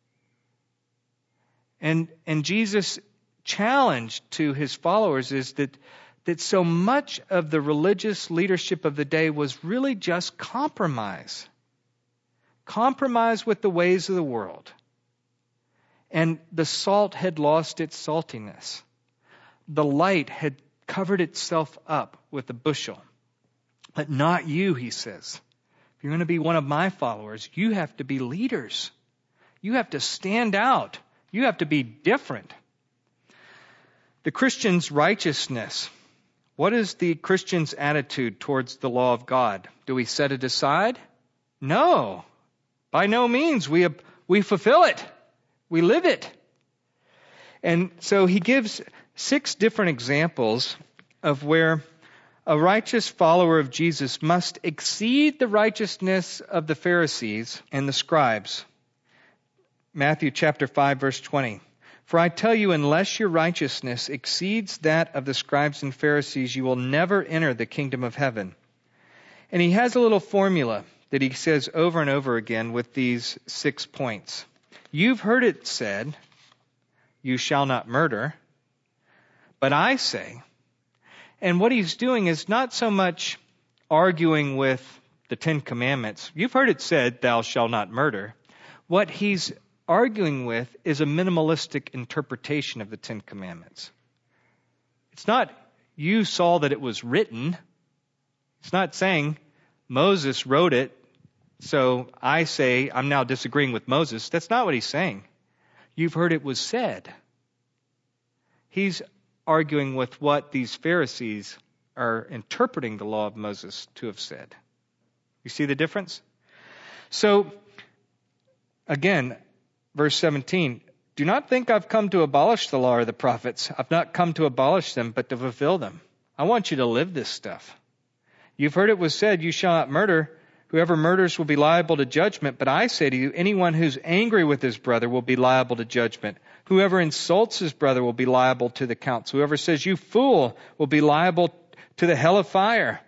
And, and Jesus' challenge to his followers is that, that so much of the religious leadership of the day was really just compromise. Compromise with the ways of the world. And the salt had lost its saltiness. The light had covered itself up with a bushel. But not you, he says. If you're going to be one of my followers, you have to be leaders. You have to stand out. You have to be different. The Christian's righteousness. What is the Christian's attitude towards the law of God? Do we set it aside? No. By no means. We, we fulfill it. We live it. And so he gives six different examples of where a righteous follower of Jesus must exceed the righteousness of the Pharisees and the scribes. Matthew chapter five, verse twenty. For I tell you, unless your righteousness exceeds that of the scribes and Pharisees, you will never enter the kingdom of heaven. And he has a little formula that he says over and over again with these six points. You've heard it said, you shall not murder. But I say, and what he's doing is not so much arguing with the Ten Commandments. You've heard it said, thou shalt not murder. What he's arguing with is a minimalistic interpretation of the Ten Commandments. It's not, you saw that it was written. It's not saying, Moses wrote it, so I say I'm now disagreeing with Moses. That's not what he's saying. You've heard it was said. He's arguing with what these Pharisees are interpreting the law of Moses to have said. You see the difference? So, again, verse seventeen, do not think I've come to abolish the law or the prophets. I've not come to abolish them, but to fulfill them. I want you to live this stuff. You've heard it was said, you shall not murder. Whoever murders will be liable to judgment. But I say to you, anyone who's angry with his brother will be liable to judgment. Whoever insults his brother will be liable to the council. Whoever says, you fool, will be liable to the hell of fire.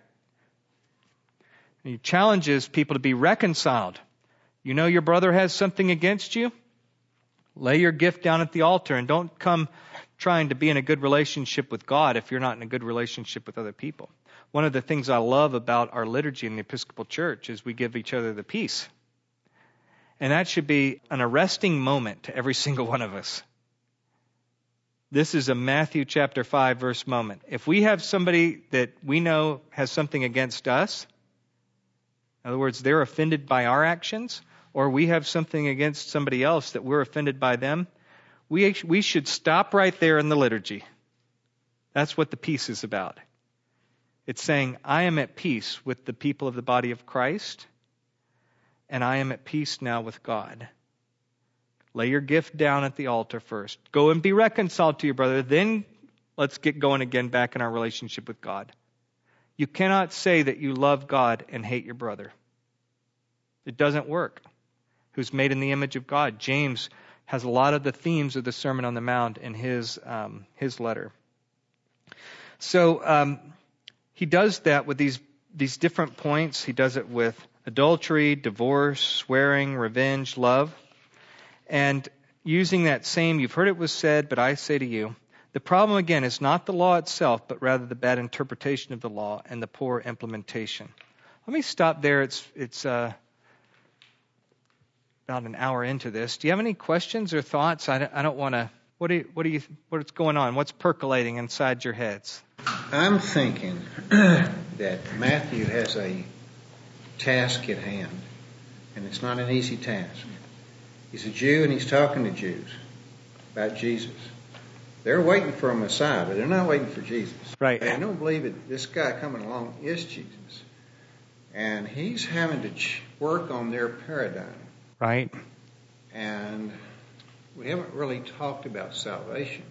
And he challenges people to be reconciled. You know your brother has something against you? Lay your gift down at the altar and don't come trying to be in a good relationship with God if you're not in a good relationship with other people. One of the things I love about our liturgy in the Episcopal Church is we give each other the peace. And that should be an arresting moment to every single one of us. This is a Matthew chapter five verse moment. If we have somebody that we know has something against us, in other words, they're offended by our actions, or we have something against somebody else that we're offended by them, we we should stop right there in the liturgy. That's what the peace is about. It's saying, I am at peace with the people of the body of Christ, and I am at peace now with God. Lay your gift down at the altar first. Go and be reconciled to your brother. Then let's get going again back in our relationship with God. You cannot say that you love God and hate your brother. It doesn't work. Who's made in the image of God. James has a lot of the themes of the Sermon on the Mount in his um, his letter. So um, he does that with these these different points. He does it with adultery, divorce, swearing, revenge, love. And using that same, you've heard it was said, but I say to you, the problem again is not the law itself, but rather the bad interpretation of the law and the poor implementation. Let me stop there. It's it's uh, about an hour into this. Do you have any questions or thoughts? I don't, I don't want to. What do you, what do you what's going on? What's percolating inside your heads? I'm thinking that Matthew has a task at hand, and it's not an easy task. He's a Jew, and he's talking to Jews about Jesus. They're waiting for a Messiah, but they're not waiting for Jesus. Right. They don't believe that this guy coming along is Jesus. And he's having to ch- work on their paradigm. Right. And we haven't really talked about salvation.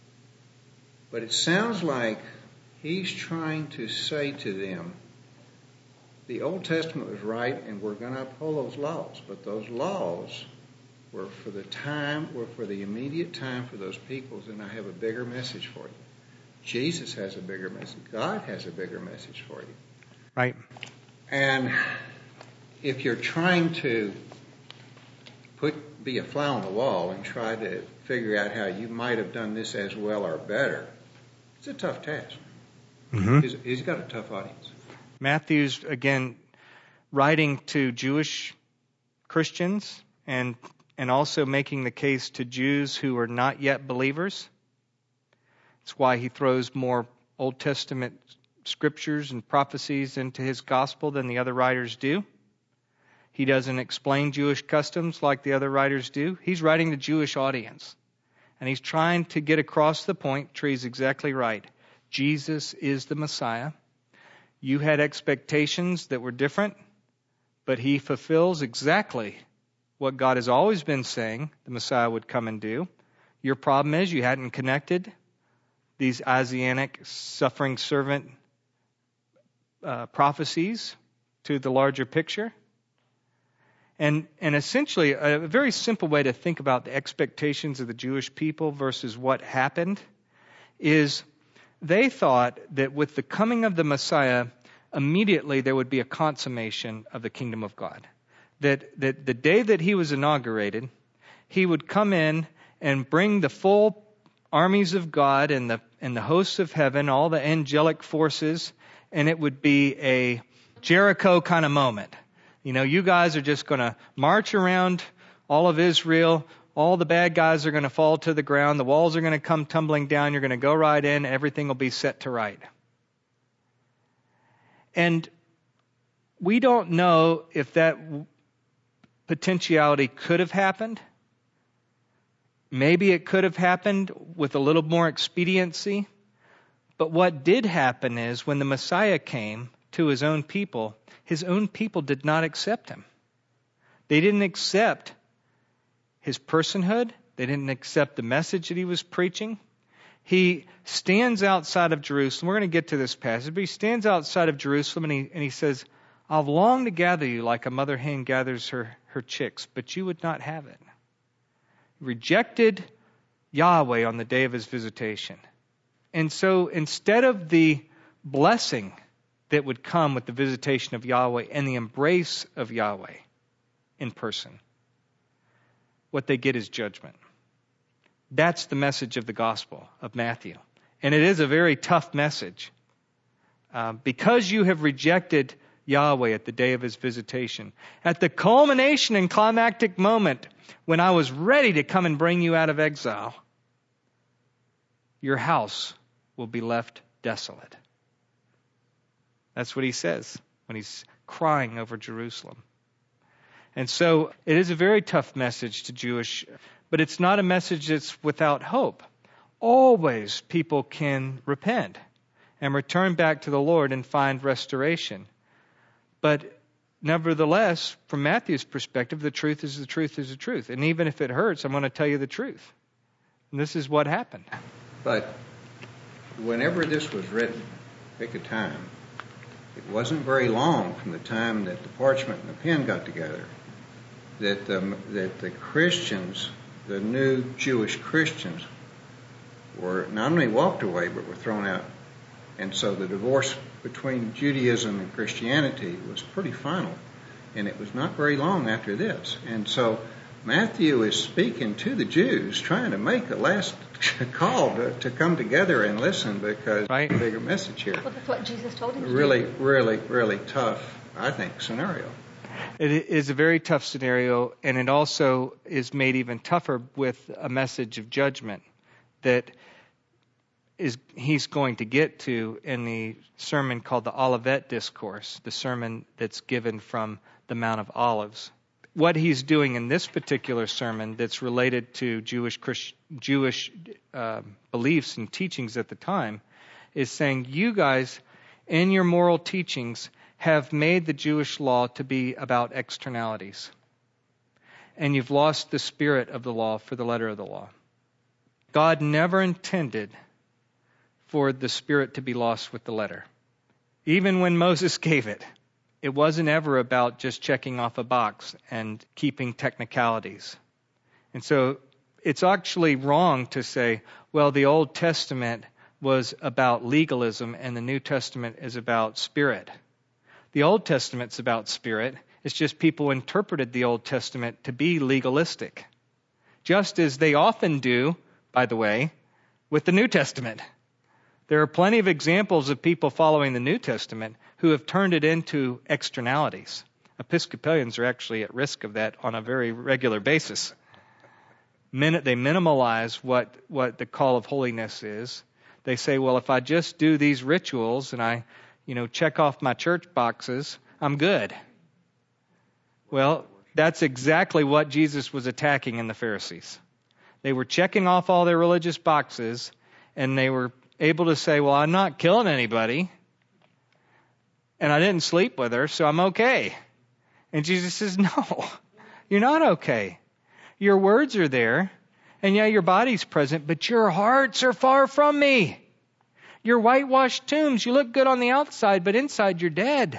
But it sounds like he's trying to say to them, the Old Testament was right, and we're going to uphold those laws. But those laws were for the time, were for the immediate time for those peoples, and I have a bigger message for you. Jesus has a bigger message. God has a bigger message for you. Right. And if you're trying to put be a fly on the wall and try to figure out how you might have done this as well or better, it's a tough task. Mm-hmm. He's, he's got a tough audience. Matthew's, again, writing to Jewish Christians and and also making the case to Jews who are not yet believers. It's why he throws more Old Testament scriptures and prophecies into his gospel than the other writers do. He doesn't explain Jewish customs like the other writers do. He's writing to Jewish audience. And he's trying to get across the point. Tree's exactly right. Jesus is the Messiah. You had expectations that were different, but he fulfills exactly what God has always been saying the Messiah would come and do. Your problem is you hadn't connected these Isaianic suffering servant uh, prophecies to the larger picture. And and essentially, a very simple way to think about the expectations of the Jewish people versus what happened is they thought that with the coming of the Messiah, immediately there would be a consummation of the kingdom of God. That, that the day that he was inaugurated, he would come in and bring the full armies of God and the and the hosts of heaven, all the angelic forces, and it would be a Jericho kind of moment. You know, you guys are just going to march around all of Israel. All the bad guys are going to fall to the ground. The walls are going to come tumbling down. You're going to go right in. Everything will be set to right. And we don't know if that potentiality could have happened. Maybe it could have happened with a little more expediency. But what did happen is when the Messiah came to his own people, his own people did not accept him. They didn't accept his personhood. They didn't accept the message that he was preaching. He stands outside of Jerusalem. We're going to get to this passage, but he stands outside of Jerusalem and he, and he says, I've longed to gather you like a mother hen gathers her, her chicks, but you would not have it. He rejected Yahweh on the day of his visitation. And so instead of the blessing that would come with the visitation of Yahweh and the embrace of Yahweh in person, what they get is judgment. That's the message of the Gospel of Matthew. And it is a very tough message. Uh, because you have rejected Yahweh at the day of his visitation, at the culmination and climactic moment when I was ready to come and bring you out of exile, your house will be left desolate. That's what he says when he's crying over Jerusalem. And so it is a very tough message to Jewish, but it's not a message that's without hope. Always people can repent and return back to the Lord and find restoration. But nevertheless, from Matthew's perspective, the truth is the truth is the truth. And even if it hurts, I'm going to tell you the truth. And this is what happened. But whenever this was written, pick a time, it wasn't very long from the time that the parchment and the pen got together that the, that the Christians, the new Jewish Christians, were not only walked away but were thrown out. And so the divorce between Judaism and Christianity was pretty final. And it was not very long after this. And so Matthew is speaking to the Jews, trying to make a last call to, to come together and listen, because right. the bigger message here. Well, that's what Jesus told him to Really, do. really, really tough, I think, scenario. It is a very tough scenario, and it also is made even tougher with a message of judgment that is he's going to get to in the sermon called the Olivet Discourse, the sermon that's given from the Mount of Olives. What he's doing in this particular sermon that's related to Jewish Christ, Jewish uh, beliefs and teachings at the time is saying, you guys, in your moral teachings, have made the Jewish law to be about externalities. And you've lost the spirit of the law for the letter of the law. God never intended for the spirit to be lost with the letter. Even when Moses gave it, it wasn't ever about just checking off a box and keeping technicalities. And so it's actually wrong to say, well, the Old Testament was about legalism and the New Testament is about spirit. The Old Testament's about spirit. It's just people interpreted the Old Testament to be legalistic. Just as they often do, by the way, with the New Testament. There are plenty of examples of people following the New Testament who have turned it into externalities. Episcopalians are actually at risk of that on a very regular basis. Min- they minimalize what, what the call of holiness is. They say, well, if I just do these rituals and I, you know, check off my church boxes, I'm good. Well, that's exactly what Jesus was attacking in the Pharisees. They were checking off all their religious boxes, and they were able to say, well, I'm not killing anybody, and I didn't sleep with her, so I'm okay. And Jesus says, no, you're not okay. Your words are there, and yeah, your body's present, but your hearts are far from me. You're whitewashed tombs. You look good on the outside, but inside you're dead.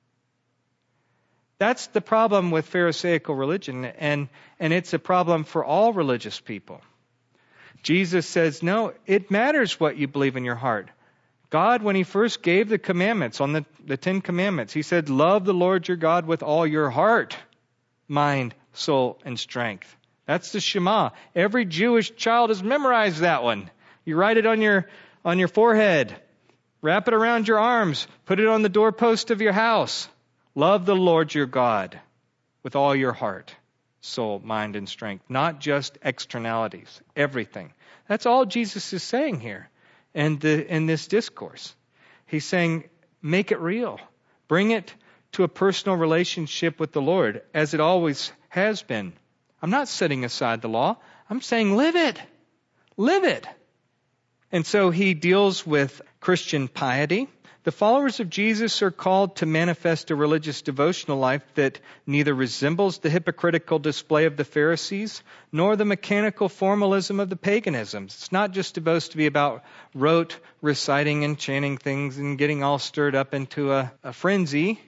That's the problem with Pharisaical religion, and, and it's a problem for all religious people. Jesus says, no, it matters what you believe in your heart. God, when he first gave the commandments, on the, the Ten Commandments, he said, love the Lord your God with all your heart, mind, soul, and strength. That's the Shema. Every Jewish child has memorized that one. You write it on your on your forehead. Wrap it around your arms. Put it on the doorpost of your house. Love the Lord your God with all your heart, soul, mind, and strength. Not just externalities. Everything. That's all Jesus is saying here in, the, in this discourse. He's saying, make it real. Bring it to a personal relationship with the Lord, as it always has been. I'm not setting aside the law. I'm saying live it. Live it. And so he deals with Christian piety. The followers of Jesus are called to manifest a religious devotional life that neither resembles the hypocritical display of the Pharisees nor the mechanical formalism of the paganisms. It's not just supposed to be about rote reciting and chanting things and getting all stirred up into a, a frenzy,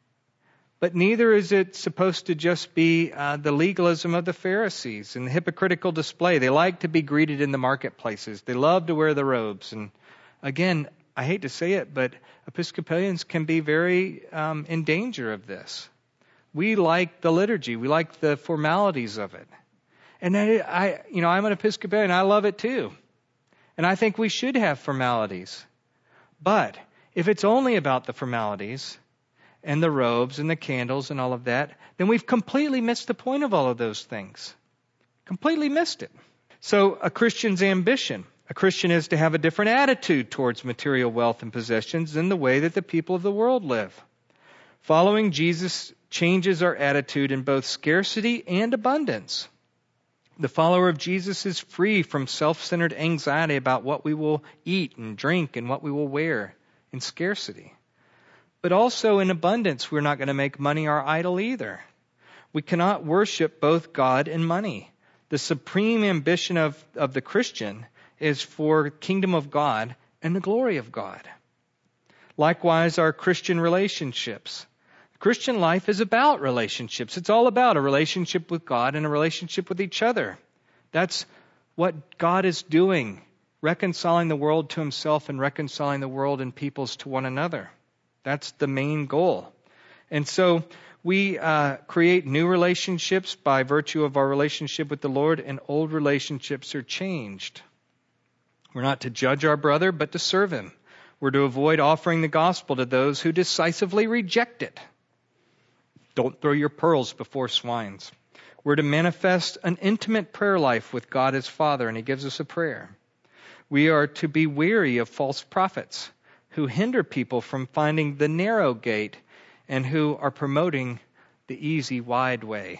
but neither is it supposed to just be uh, the legalism of the Pharisees and the hypocritical display. They like to be greeted in the marketplaces. They love to wear the robes. And again, I hate to say it, but Episcopalians can be very um, in danger of this. We like the liturgy. We like the formalities of it. And I, I, you know, I'm an Episcopalian. I love it too. And I think we should have formalities. But if it's only about the formalities and the robes and the candles and all of that, then we've completely missed the point of all of those things. Completely missed it. So a Christian's ambition. A Christian is to have a different attitude towards material wealth and possessions than the way that the people of the world live. Following Jesus changes our attitude in both scarcity and abundance. The follower of Jesus is free from self-centered anxiety about what we will eat and drink and what we will wear in scarcity. But also in abundance, we're not going to make money our idol either. We cannot worship both God and money. The supreme ambition of, of the Christian is for kingdom of God and the glory of God. Likewise, our Christian relationships. Christian life is about relationships. It's all about a relationship with God and a relationship with each other. That's what God is doing, reconciling the world to himself and reconciling the world and peoples to one another. That's the main goal. And so we uh, create new relationships by virtue of our relationship with the Lord, and old relationships are changed. We're not to judge our brother, but to serve him. We're to avoid offering the gospel to those who decisively reject it. Don't throw your pearls before swines. We're to manifest an intimate prayer life with God as Father, and he gives us a prayer. We are to be wary of false prophets who hinder people from finding the narrow gate and who are promoting the easy, wide way.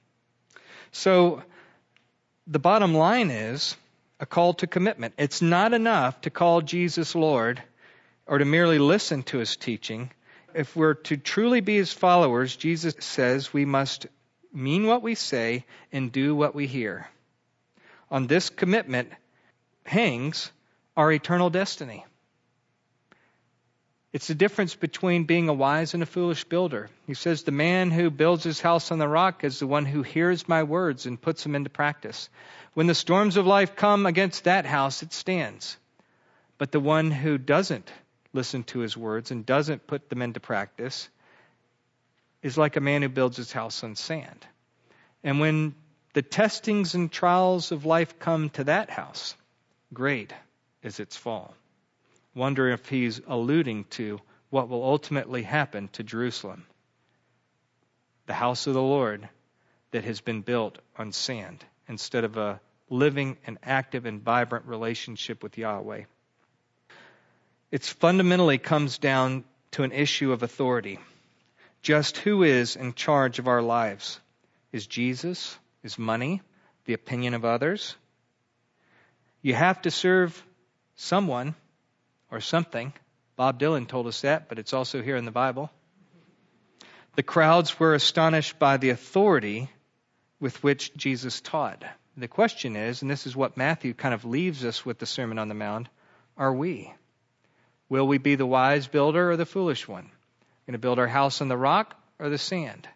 So the bottom line is a call to commitment. It's not enough to call Jesus Lord or to merely listen to his teaching. If we're to truly be his followers, Jesus says we must mean what we say and do what we hear. On this commitment hangs our eternal destiny. It's the difference between being a wise and a foolish builder. He says the man who builds his house on the rock is the one who hears my words and puts them into practice. When the storms of life come against that house, it stands. But the one who doesn't listen to his words and doesn't put them into practice is like a man who builds his house on sand. And when the testings and trials of life come to that house, great is its fall. Wonder if he's alluding to what will ultimately happen to Jerusalem, the house of the Lord that has been built on sand instead of a living and active and vibrant relationship with Yahweh. It fundamentally comes down to an issue of authority. Just who is in charge of our lives? Is Jesus? Is money? The opinion of others? You have to serve someone or something. Bob Dylan told us that, but it's also here in the Bible. The crowds were astonished by the authority with which Jesus taught. The question is, and this is what Matthew kind of leaves us with the Sermon on the Mount, are we? Will we be the wise builder or the foolish one? Going to build our house on the rock or the sand?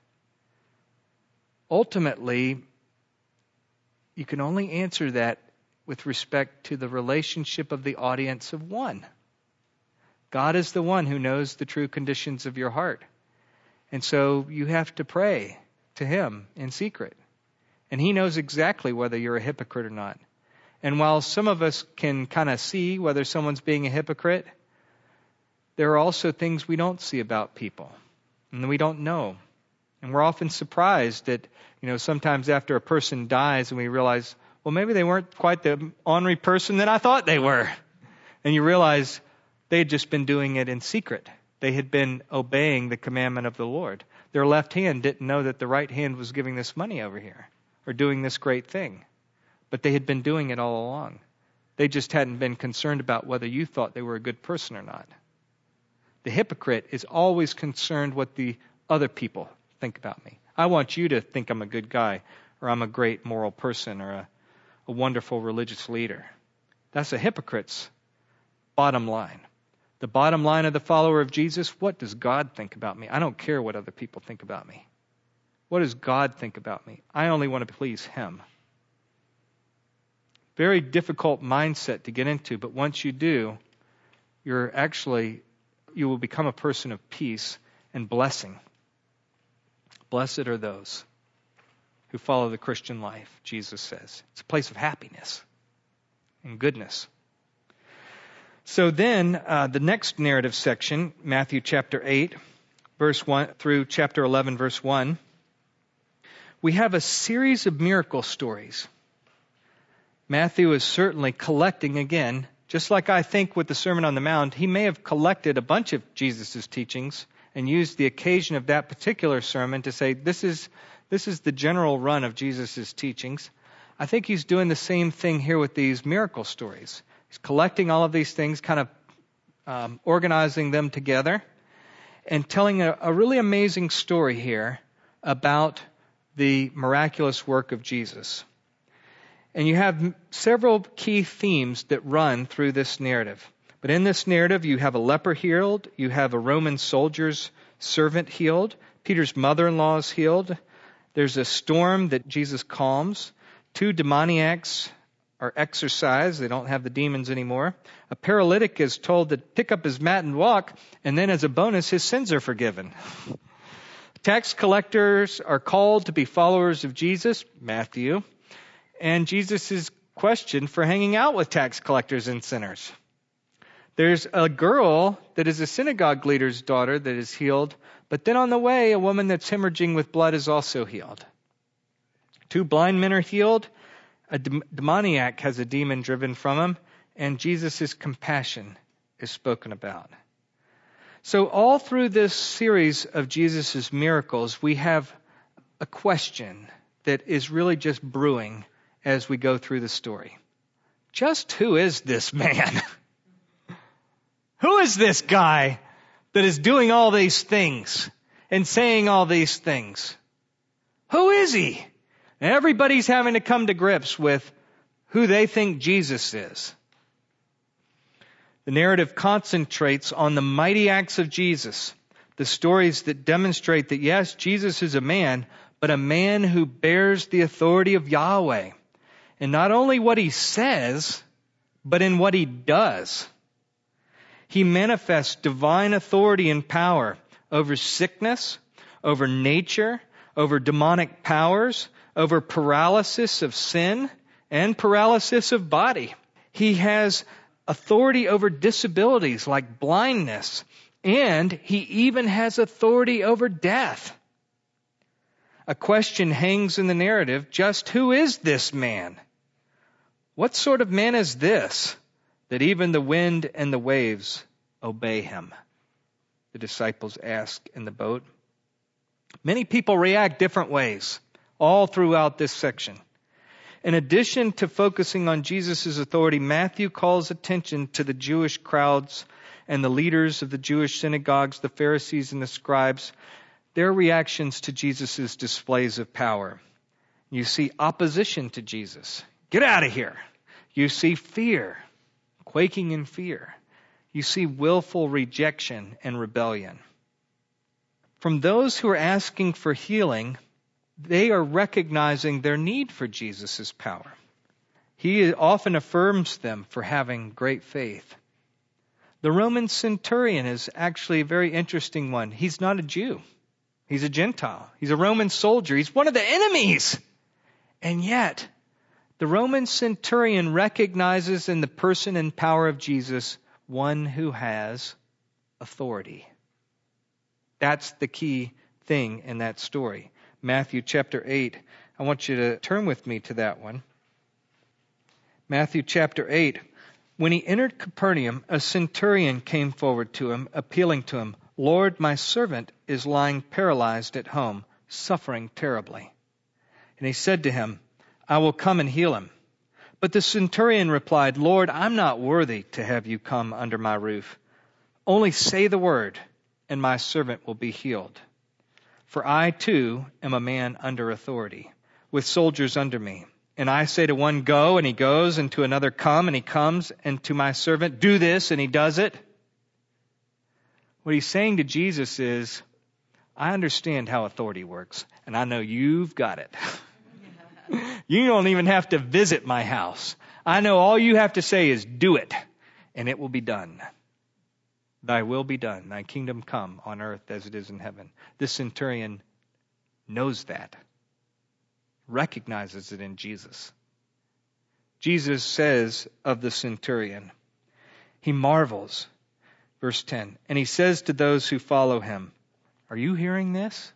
Ultimately, you can only answer that with respect to the relationship of the audience of one. God is the one who knows the true conditions of your heart. And so you have to pray to him in secret. And he knows exactly whether you're a hypocrite or not. And while some of us can kind of see whether someone's being a hypocrite, there are also things we don't see about people and we don't know. And we're often surprised that, you know, sometimes after a person dies and we realize, well, maybe they weren't quite the ornery person that I thought they were. And you realize they had just been doing it in secret. They had been obeying the commandment of the Lord. Their left hand didn't know that the right hand was giving this money over here or doing this great thing. but they had been doing it all along. They just hadn't been concerned about whether you thought they were a good person or not. The hypocrite is always concerned what the other people think about me. I want you to think I'm a good guy, or I'm a great moral person, or a, a wonderful religious leader. That's a hypocrite's bottom line. The bottom line of the follower of Jesus, what does God think about me? I don't care what other people think about me. What does God think about me? I only want to please Him. Very difficult mindset to get into, but once you do, you're actually, you will become a person of peace and blessing. Blessed are those who follow the Christian life, Jesus says. It's a place of happiness and goodness. So then, uh, the next narrative section, Matthew chapter eight, verse one through chapter eleven, verse one, we have a series of miracle stories. Matthew is certainly collecting again, just like I think with the Sermon on the Mount, he may have collected a bunch of Jesus' teachings and used the occasion of that particular sermon to say, this is this is the general run of Jesus' teachings. I think he's doing the same thing here with these miracle stories. He's collecting all of these things, kind of um, organizing them together, and telling a, a really amazing story here about the miraculous work of Jesus. And you have several key themes that run through this narrative. But in this narrative, you have a leper healed, you have a Roman soldier's servant healed, Peter's mother-in-law is healed, there's a storm that Jesus calms, two demoniacs are exorcised, they don't have the demons anymore, a paralytic is told to pick up his mat and walk, and then as a bonus, his sins are forgiven. Tax collectors are called to be followers of Jesus, Matthew, and Jesus is questioned for hanging out with tax collectors and sinners. There's a girl that is a synagogue leader's daughter that is healed, but then on the way, a woman that's hemorrhaging with blood is also healed. Two blind men are healed, a de- demoniac has a demon driven from him, and Jesus' compassion is spoken about. So all through this series of Jesus' miracles, we have a question that is really just brewing as we go through the story. Just who is this man? Who is this guy that is doing all these things and saying all these things? Who is he? And everybody's having to come to grips with who they think Jesus is. The narrative concentrates on the mighty acts of Jesus, the stories that demonstrate that, yes, Jesus is a man, but a man who bears the authority of Yahweh. And not only what he says, but in what he does. He manifests divine authority and power over sickness, over nature, over demonic powers, over paralysis of sin and paralysis of body. He has authority over disabilities like blindness, and he even has authority over death. A question hangs in the narrative, just who is this man? What sort of man is this, that even the wind and the waves obey him? The disciples ask in the boat. Many people react different ways all throughout this section. In addition to focusing on Jesus' authority, Matthew calls attention to the Jewish crowds and the leaders of the Jewish synagogues, the Pharisees and the scribes, their reactions to Jesus' displays of power. You see opposition to Jesus. Get out of here. You see fear, quaking in fear. You see willful rejection and rebellion. From those who are asking for healing, they are recognizing their need for Jesus' power. He often affirms them for having great faith. The Roman centurion is actually a very interesting one. He's not a Jew. He's a Gentile. He's a Roman soldier. He's one of the enemies. And yet, the Roman centurion recognizes in the person and power of Jesus one who has authority. That's the key thing in that story. Matthew chapter eight. I want you to turn with me to that one. Matthew chapter eight. When he entered Capernaum, a centurion came forward to him, appealing to him, "Lord, my servant is lying paralyzed at home, suffering terribly." And he said to him, "I will come and heal him." But the centurion replied, Lord, I'm not worthy to have you come under my roof. Only say the word, and my servant will be healed. For I too am a man under authority, with soldiers under me. And I say to one, go, and he goes, and to another, come, and he comes, and to my servant, do this, and he does it. What he's saying to Jesus is, I understand how authority works, and I know you've got it. You don't even have to visit my house. I know all you have to say is do it, and it will be done. Thy will be done, thy kingdom come on earth as it is in heaven. This centurion knows that, recognizes it in Jesus. Jesus says of the centurion, he marvels, verse ten, and he says to those who follow him, are you hearing this?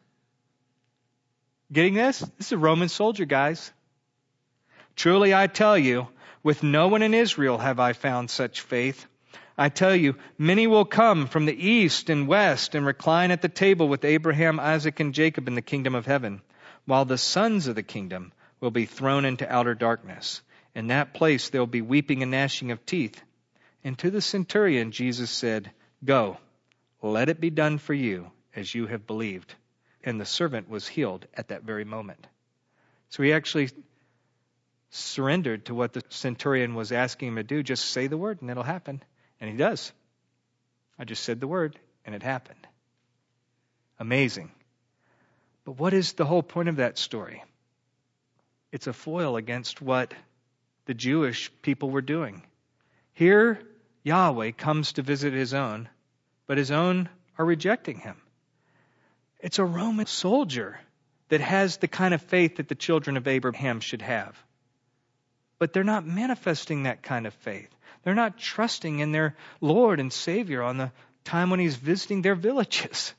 Getting this? This is a Roman soldier, guys. Truly I tell you, with no one in Israel have I found such faith. I tell you, many will come from the east and west and recline at the table with Abraham, Isaac, and Jacob in the kingdom of heaven, while the sons of the kingdom will be thrown into outer darkness. In that place there will be weeping and gnashing of teeth. And to the centurion Jesus said, go, let it be done for you as you have believed. And the servant was healed at that very moment. So he actually surrendered to what the centurion was asking him to do. Just say the word and it'll happen. And he does. I just said the word and it happened. Amazing. But what is the whole point of that story? It's a foil against what the Jewish people were doing. Here, Yahweh comes to visit his own, but his own are rejecting him. It's a Roman soldier that has the kind of faith that the children of Abraham should have. But they're not manifesting that kind of faith. They're not trusting in their Lord and Savior on the time when he's visiting their villages.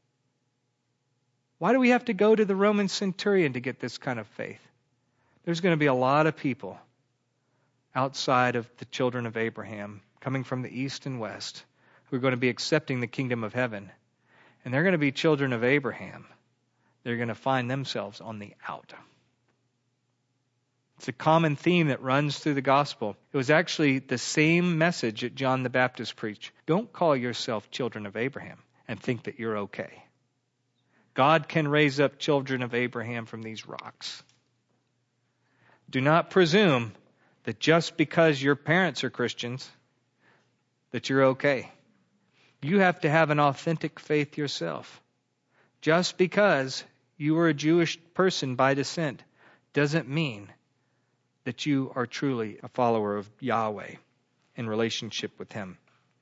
Why do we have to go to the Roman centurion to get this kind of faith? There's going to be a lot of people outside of the children of Abraham coming from the east and west who are going to be accepting the kingdom of heaven. And they're going to be children of Abraham. They're going to find themselves on the out. It's a common theme that runs through the gospel. It was actually the same message that John the Baptist preached. Don't call yourself children of Abraham and think that you're okay. God can raise up children of Abraham from these rocks. Do not presume that just because your parents are Christians, that you're okay. You have to have an authentic faith yourself. Just because you are a Jewish person by descent doesn't mean that you are truly a follower of Yahweh in relationship with him.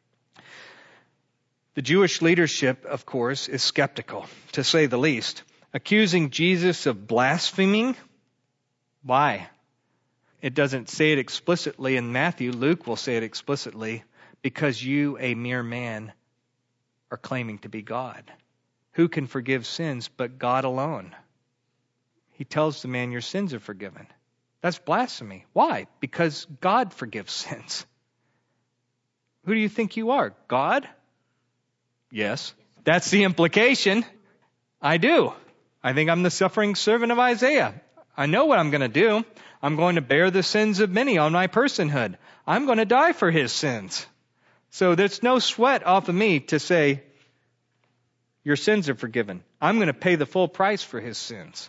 The Jewish leadership, of course, is skeptical, to say the least, accusing Jesus of blaspheming. Why? It doesn't say it explicitly in Matthew. Luke will say it explicitly, because you, a mere man, are claiming to be God. Who can forgive sins but God alone? He tells the man, your sins are forgiven. That's blasphemy. Why? Because God forgives sins. Who do you think you are? God? Yes. That's the implication. I do. I think I'm the suffering servant of Isaiah. I know what I'm going to do. I'm going to bear the sins of many on my personhood. I'm going to die for his sins. So there's no sweat off of me to say, your sins are forgiven. I'm going to pay the full price for his sins.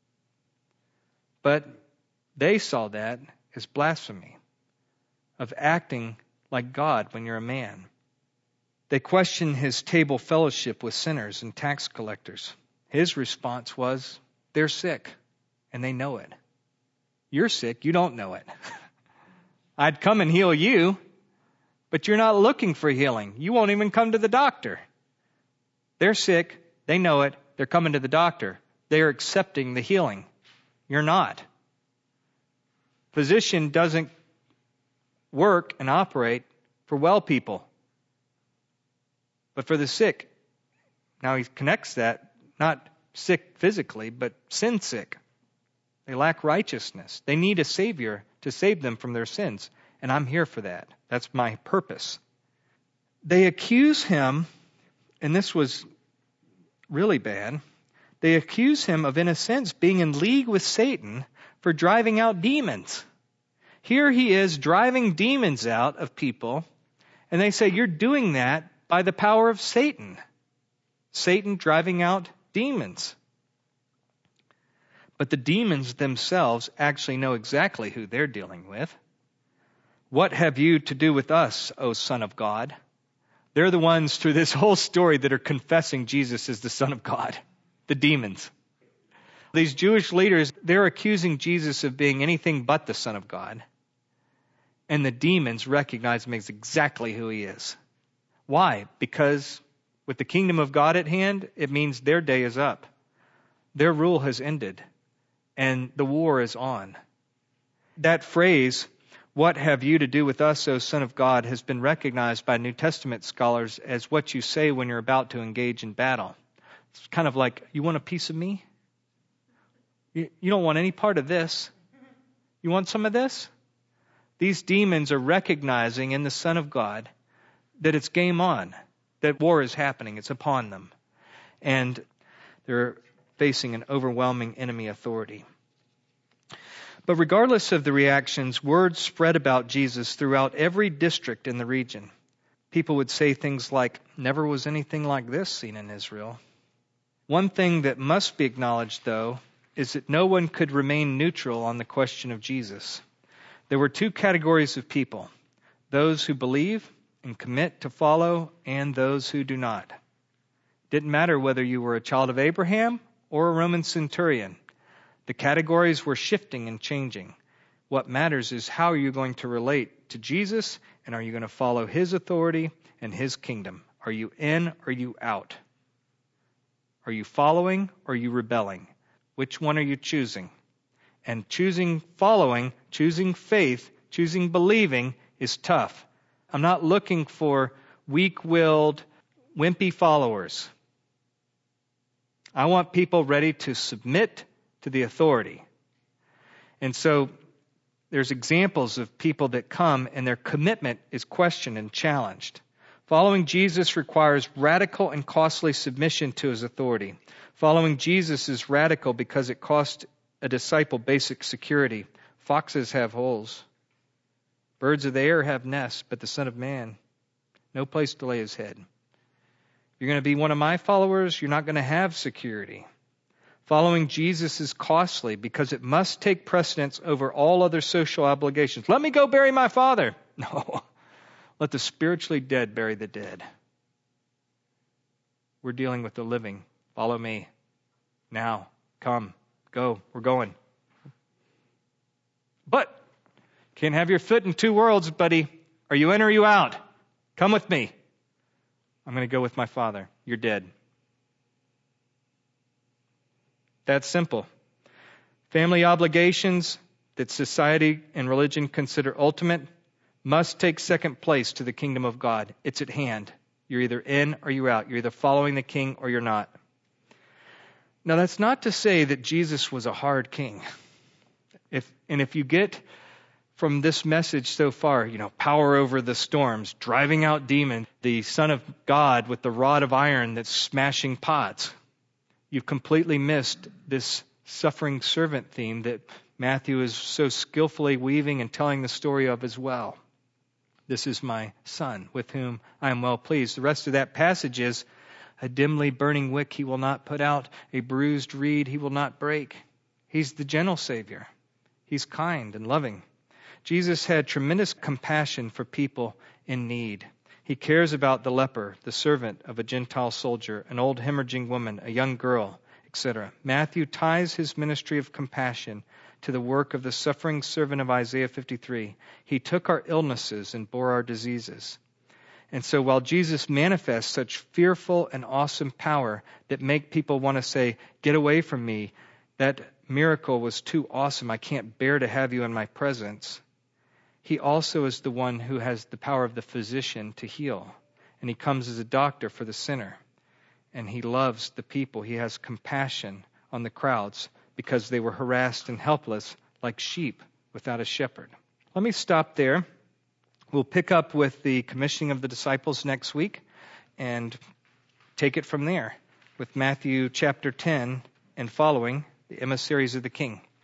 But they saw that as blasphemy, of acting like God when you're a man. They questioned his table fellowship with sinners and tax collectors. His response was, they're sick, and they know it. You're sick, you don't know it. I'd come and heal you, but you're not looking for healing. You won't even come to the doctor. They're sick, they know it, they're coming to the doctor. They're accepting the healing. You're not. Physician doesn't work and operate for well people, but for the sick. Now he connects that, not sick physically, but sin sick. They lack righteousness. They need a Savior to save them from their sins. And I'm here for that. That's my purpose. They accuse him, and this was really bad, they accuse him of, in a sense, being in league with Satan for driving out demons. Here he is driving demons out of people, and they say, you're doing that by the power of Satan. Satan driving out demons. But the demons themselves actually know exactly who they're dealing with. What have you to do with us, O Son of God? They're the ones through this whole story that are confessing Jesus as the Son of God. The demons. These Jewish leaders, they're accusing Jesus of being anything but the Son of God. And the demons recognize him as exactly who he is. Why? Because with the kingdom of God at hand, it means their day is up. Their rule has ended. And the war is on. That phrase, what have you to do with us, O Son of God, has been recognized by New Testament scholars as what you say when you're about to engage in battle. It's kind of like, you want a piece of me? You, you don't want any part of this. You want some of this? These demons are recognizing in the Son of God that it's game on, that war is happening, it's upon them. And they're facing an overwhelming enemy authority. But regardless of the reactions, word spread about Jesus throughout every district in the region. People would say things like, never was anything like this seen in Israel. One thing that must be acknowledged, though, is that no one could remain neutral on the question of Jesus. There were two categories of people, those who believe and commit to follow and those who do not. Didn't matter whether you were a child of Abraham or a Roman centurion. The categories were shifting and changing. What matters is how are you going to relate to Jesus, and are you going to follow his authority and his kingdom? Are you in or are you out? Are you following or are you rebelling? Which one are you choosing? And choosing following, choosing faith, choosing believing is tough. I'm not looking for weak-willed, wimpy followers. I want people ready to submit to the authority. And so there's examples of people that come and their commitment is questioned and challenged. Following Jesus requires radical and costly submission to his authority. Following Jesus is radical because it costs a disciple basic security. Foxes have holes. Birds of the air have nests, but the Son of Man, no place to lay his head. If you're going to be one of my followers, you're not going to have security. Following Jesus is costly because it must take precedence over all other social obligations. Let me go bury my father. No. Let the spiritually dead bury the dead. We're dealing with the living. Follow me. Now. Come. Go. We're going. But can't have your foot in two worlds, buddy. Are you in or are you out? Come with me. I'm going to go with my father. You're dead. That's simple. Family obligations that society and religion consider ultimate must take second place to the kingdom of God. It's at hand. You're either in or you're out. You're either following the king or you're not. Now, that's not to say that Jesus was a hard king. If and if you get from this message so far, you know, power over the storms, driving out demons, the Son of God with the rod of iron that's smashing pots, you've completely missed this suffering servant theme that Matthew is so skillfully weaving and telling the story of as well. This is my son, with whom I am well pleased. The rest of that passage is, a dimly burning wick he will not put out, a bruised reed he will not break. He's the gentle Savior. He's kind and loving. Jesus had tremendous compassion for people in need. He cares about the leper, the servant of a Gentile soldier, an old hemorrhaging woman, a young girl, et cetera. Matthew ties his ministry of compassion to the work of the suffering servant of Isaiah fifty-three. He took our illnesses and bore our diseases. And so while Jesus manifests such fearful and awesome power that make people want to say, get away from me, that miracle was too awesome, I can't bear to have you in my presence, he also is the one who has the power of the physician to heal. And he comes as a doctor for the sinner. And he loves the people. He has compassion on the crowds because they were harassed and helpless like sheep without a shepherd. Let me stop there. We'll pick up with the commissioning of the disciples next week and take it from there with Matthew chapter ten and following, the emissaries of the King.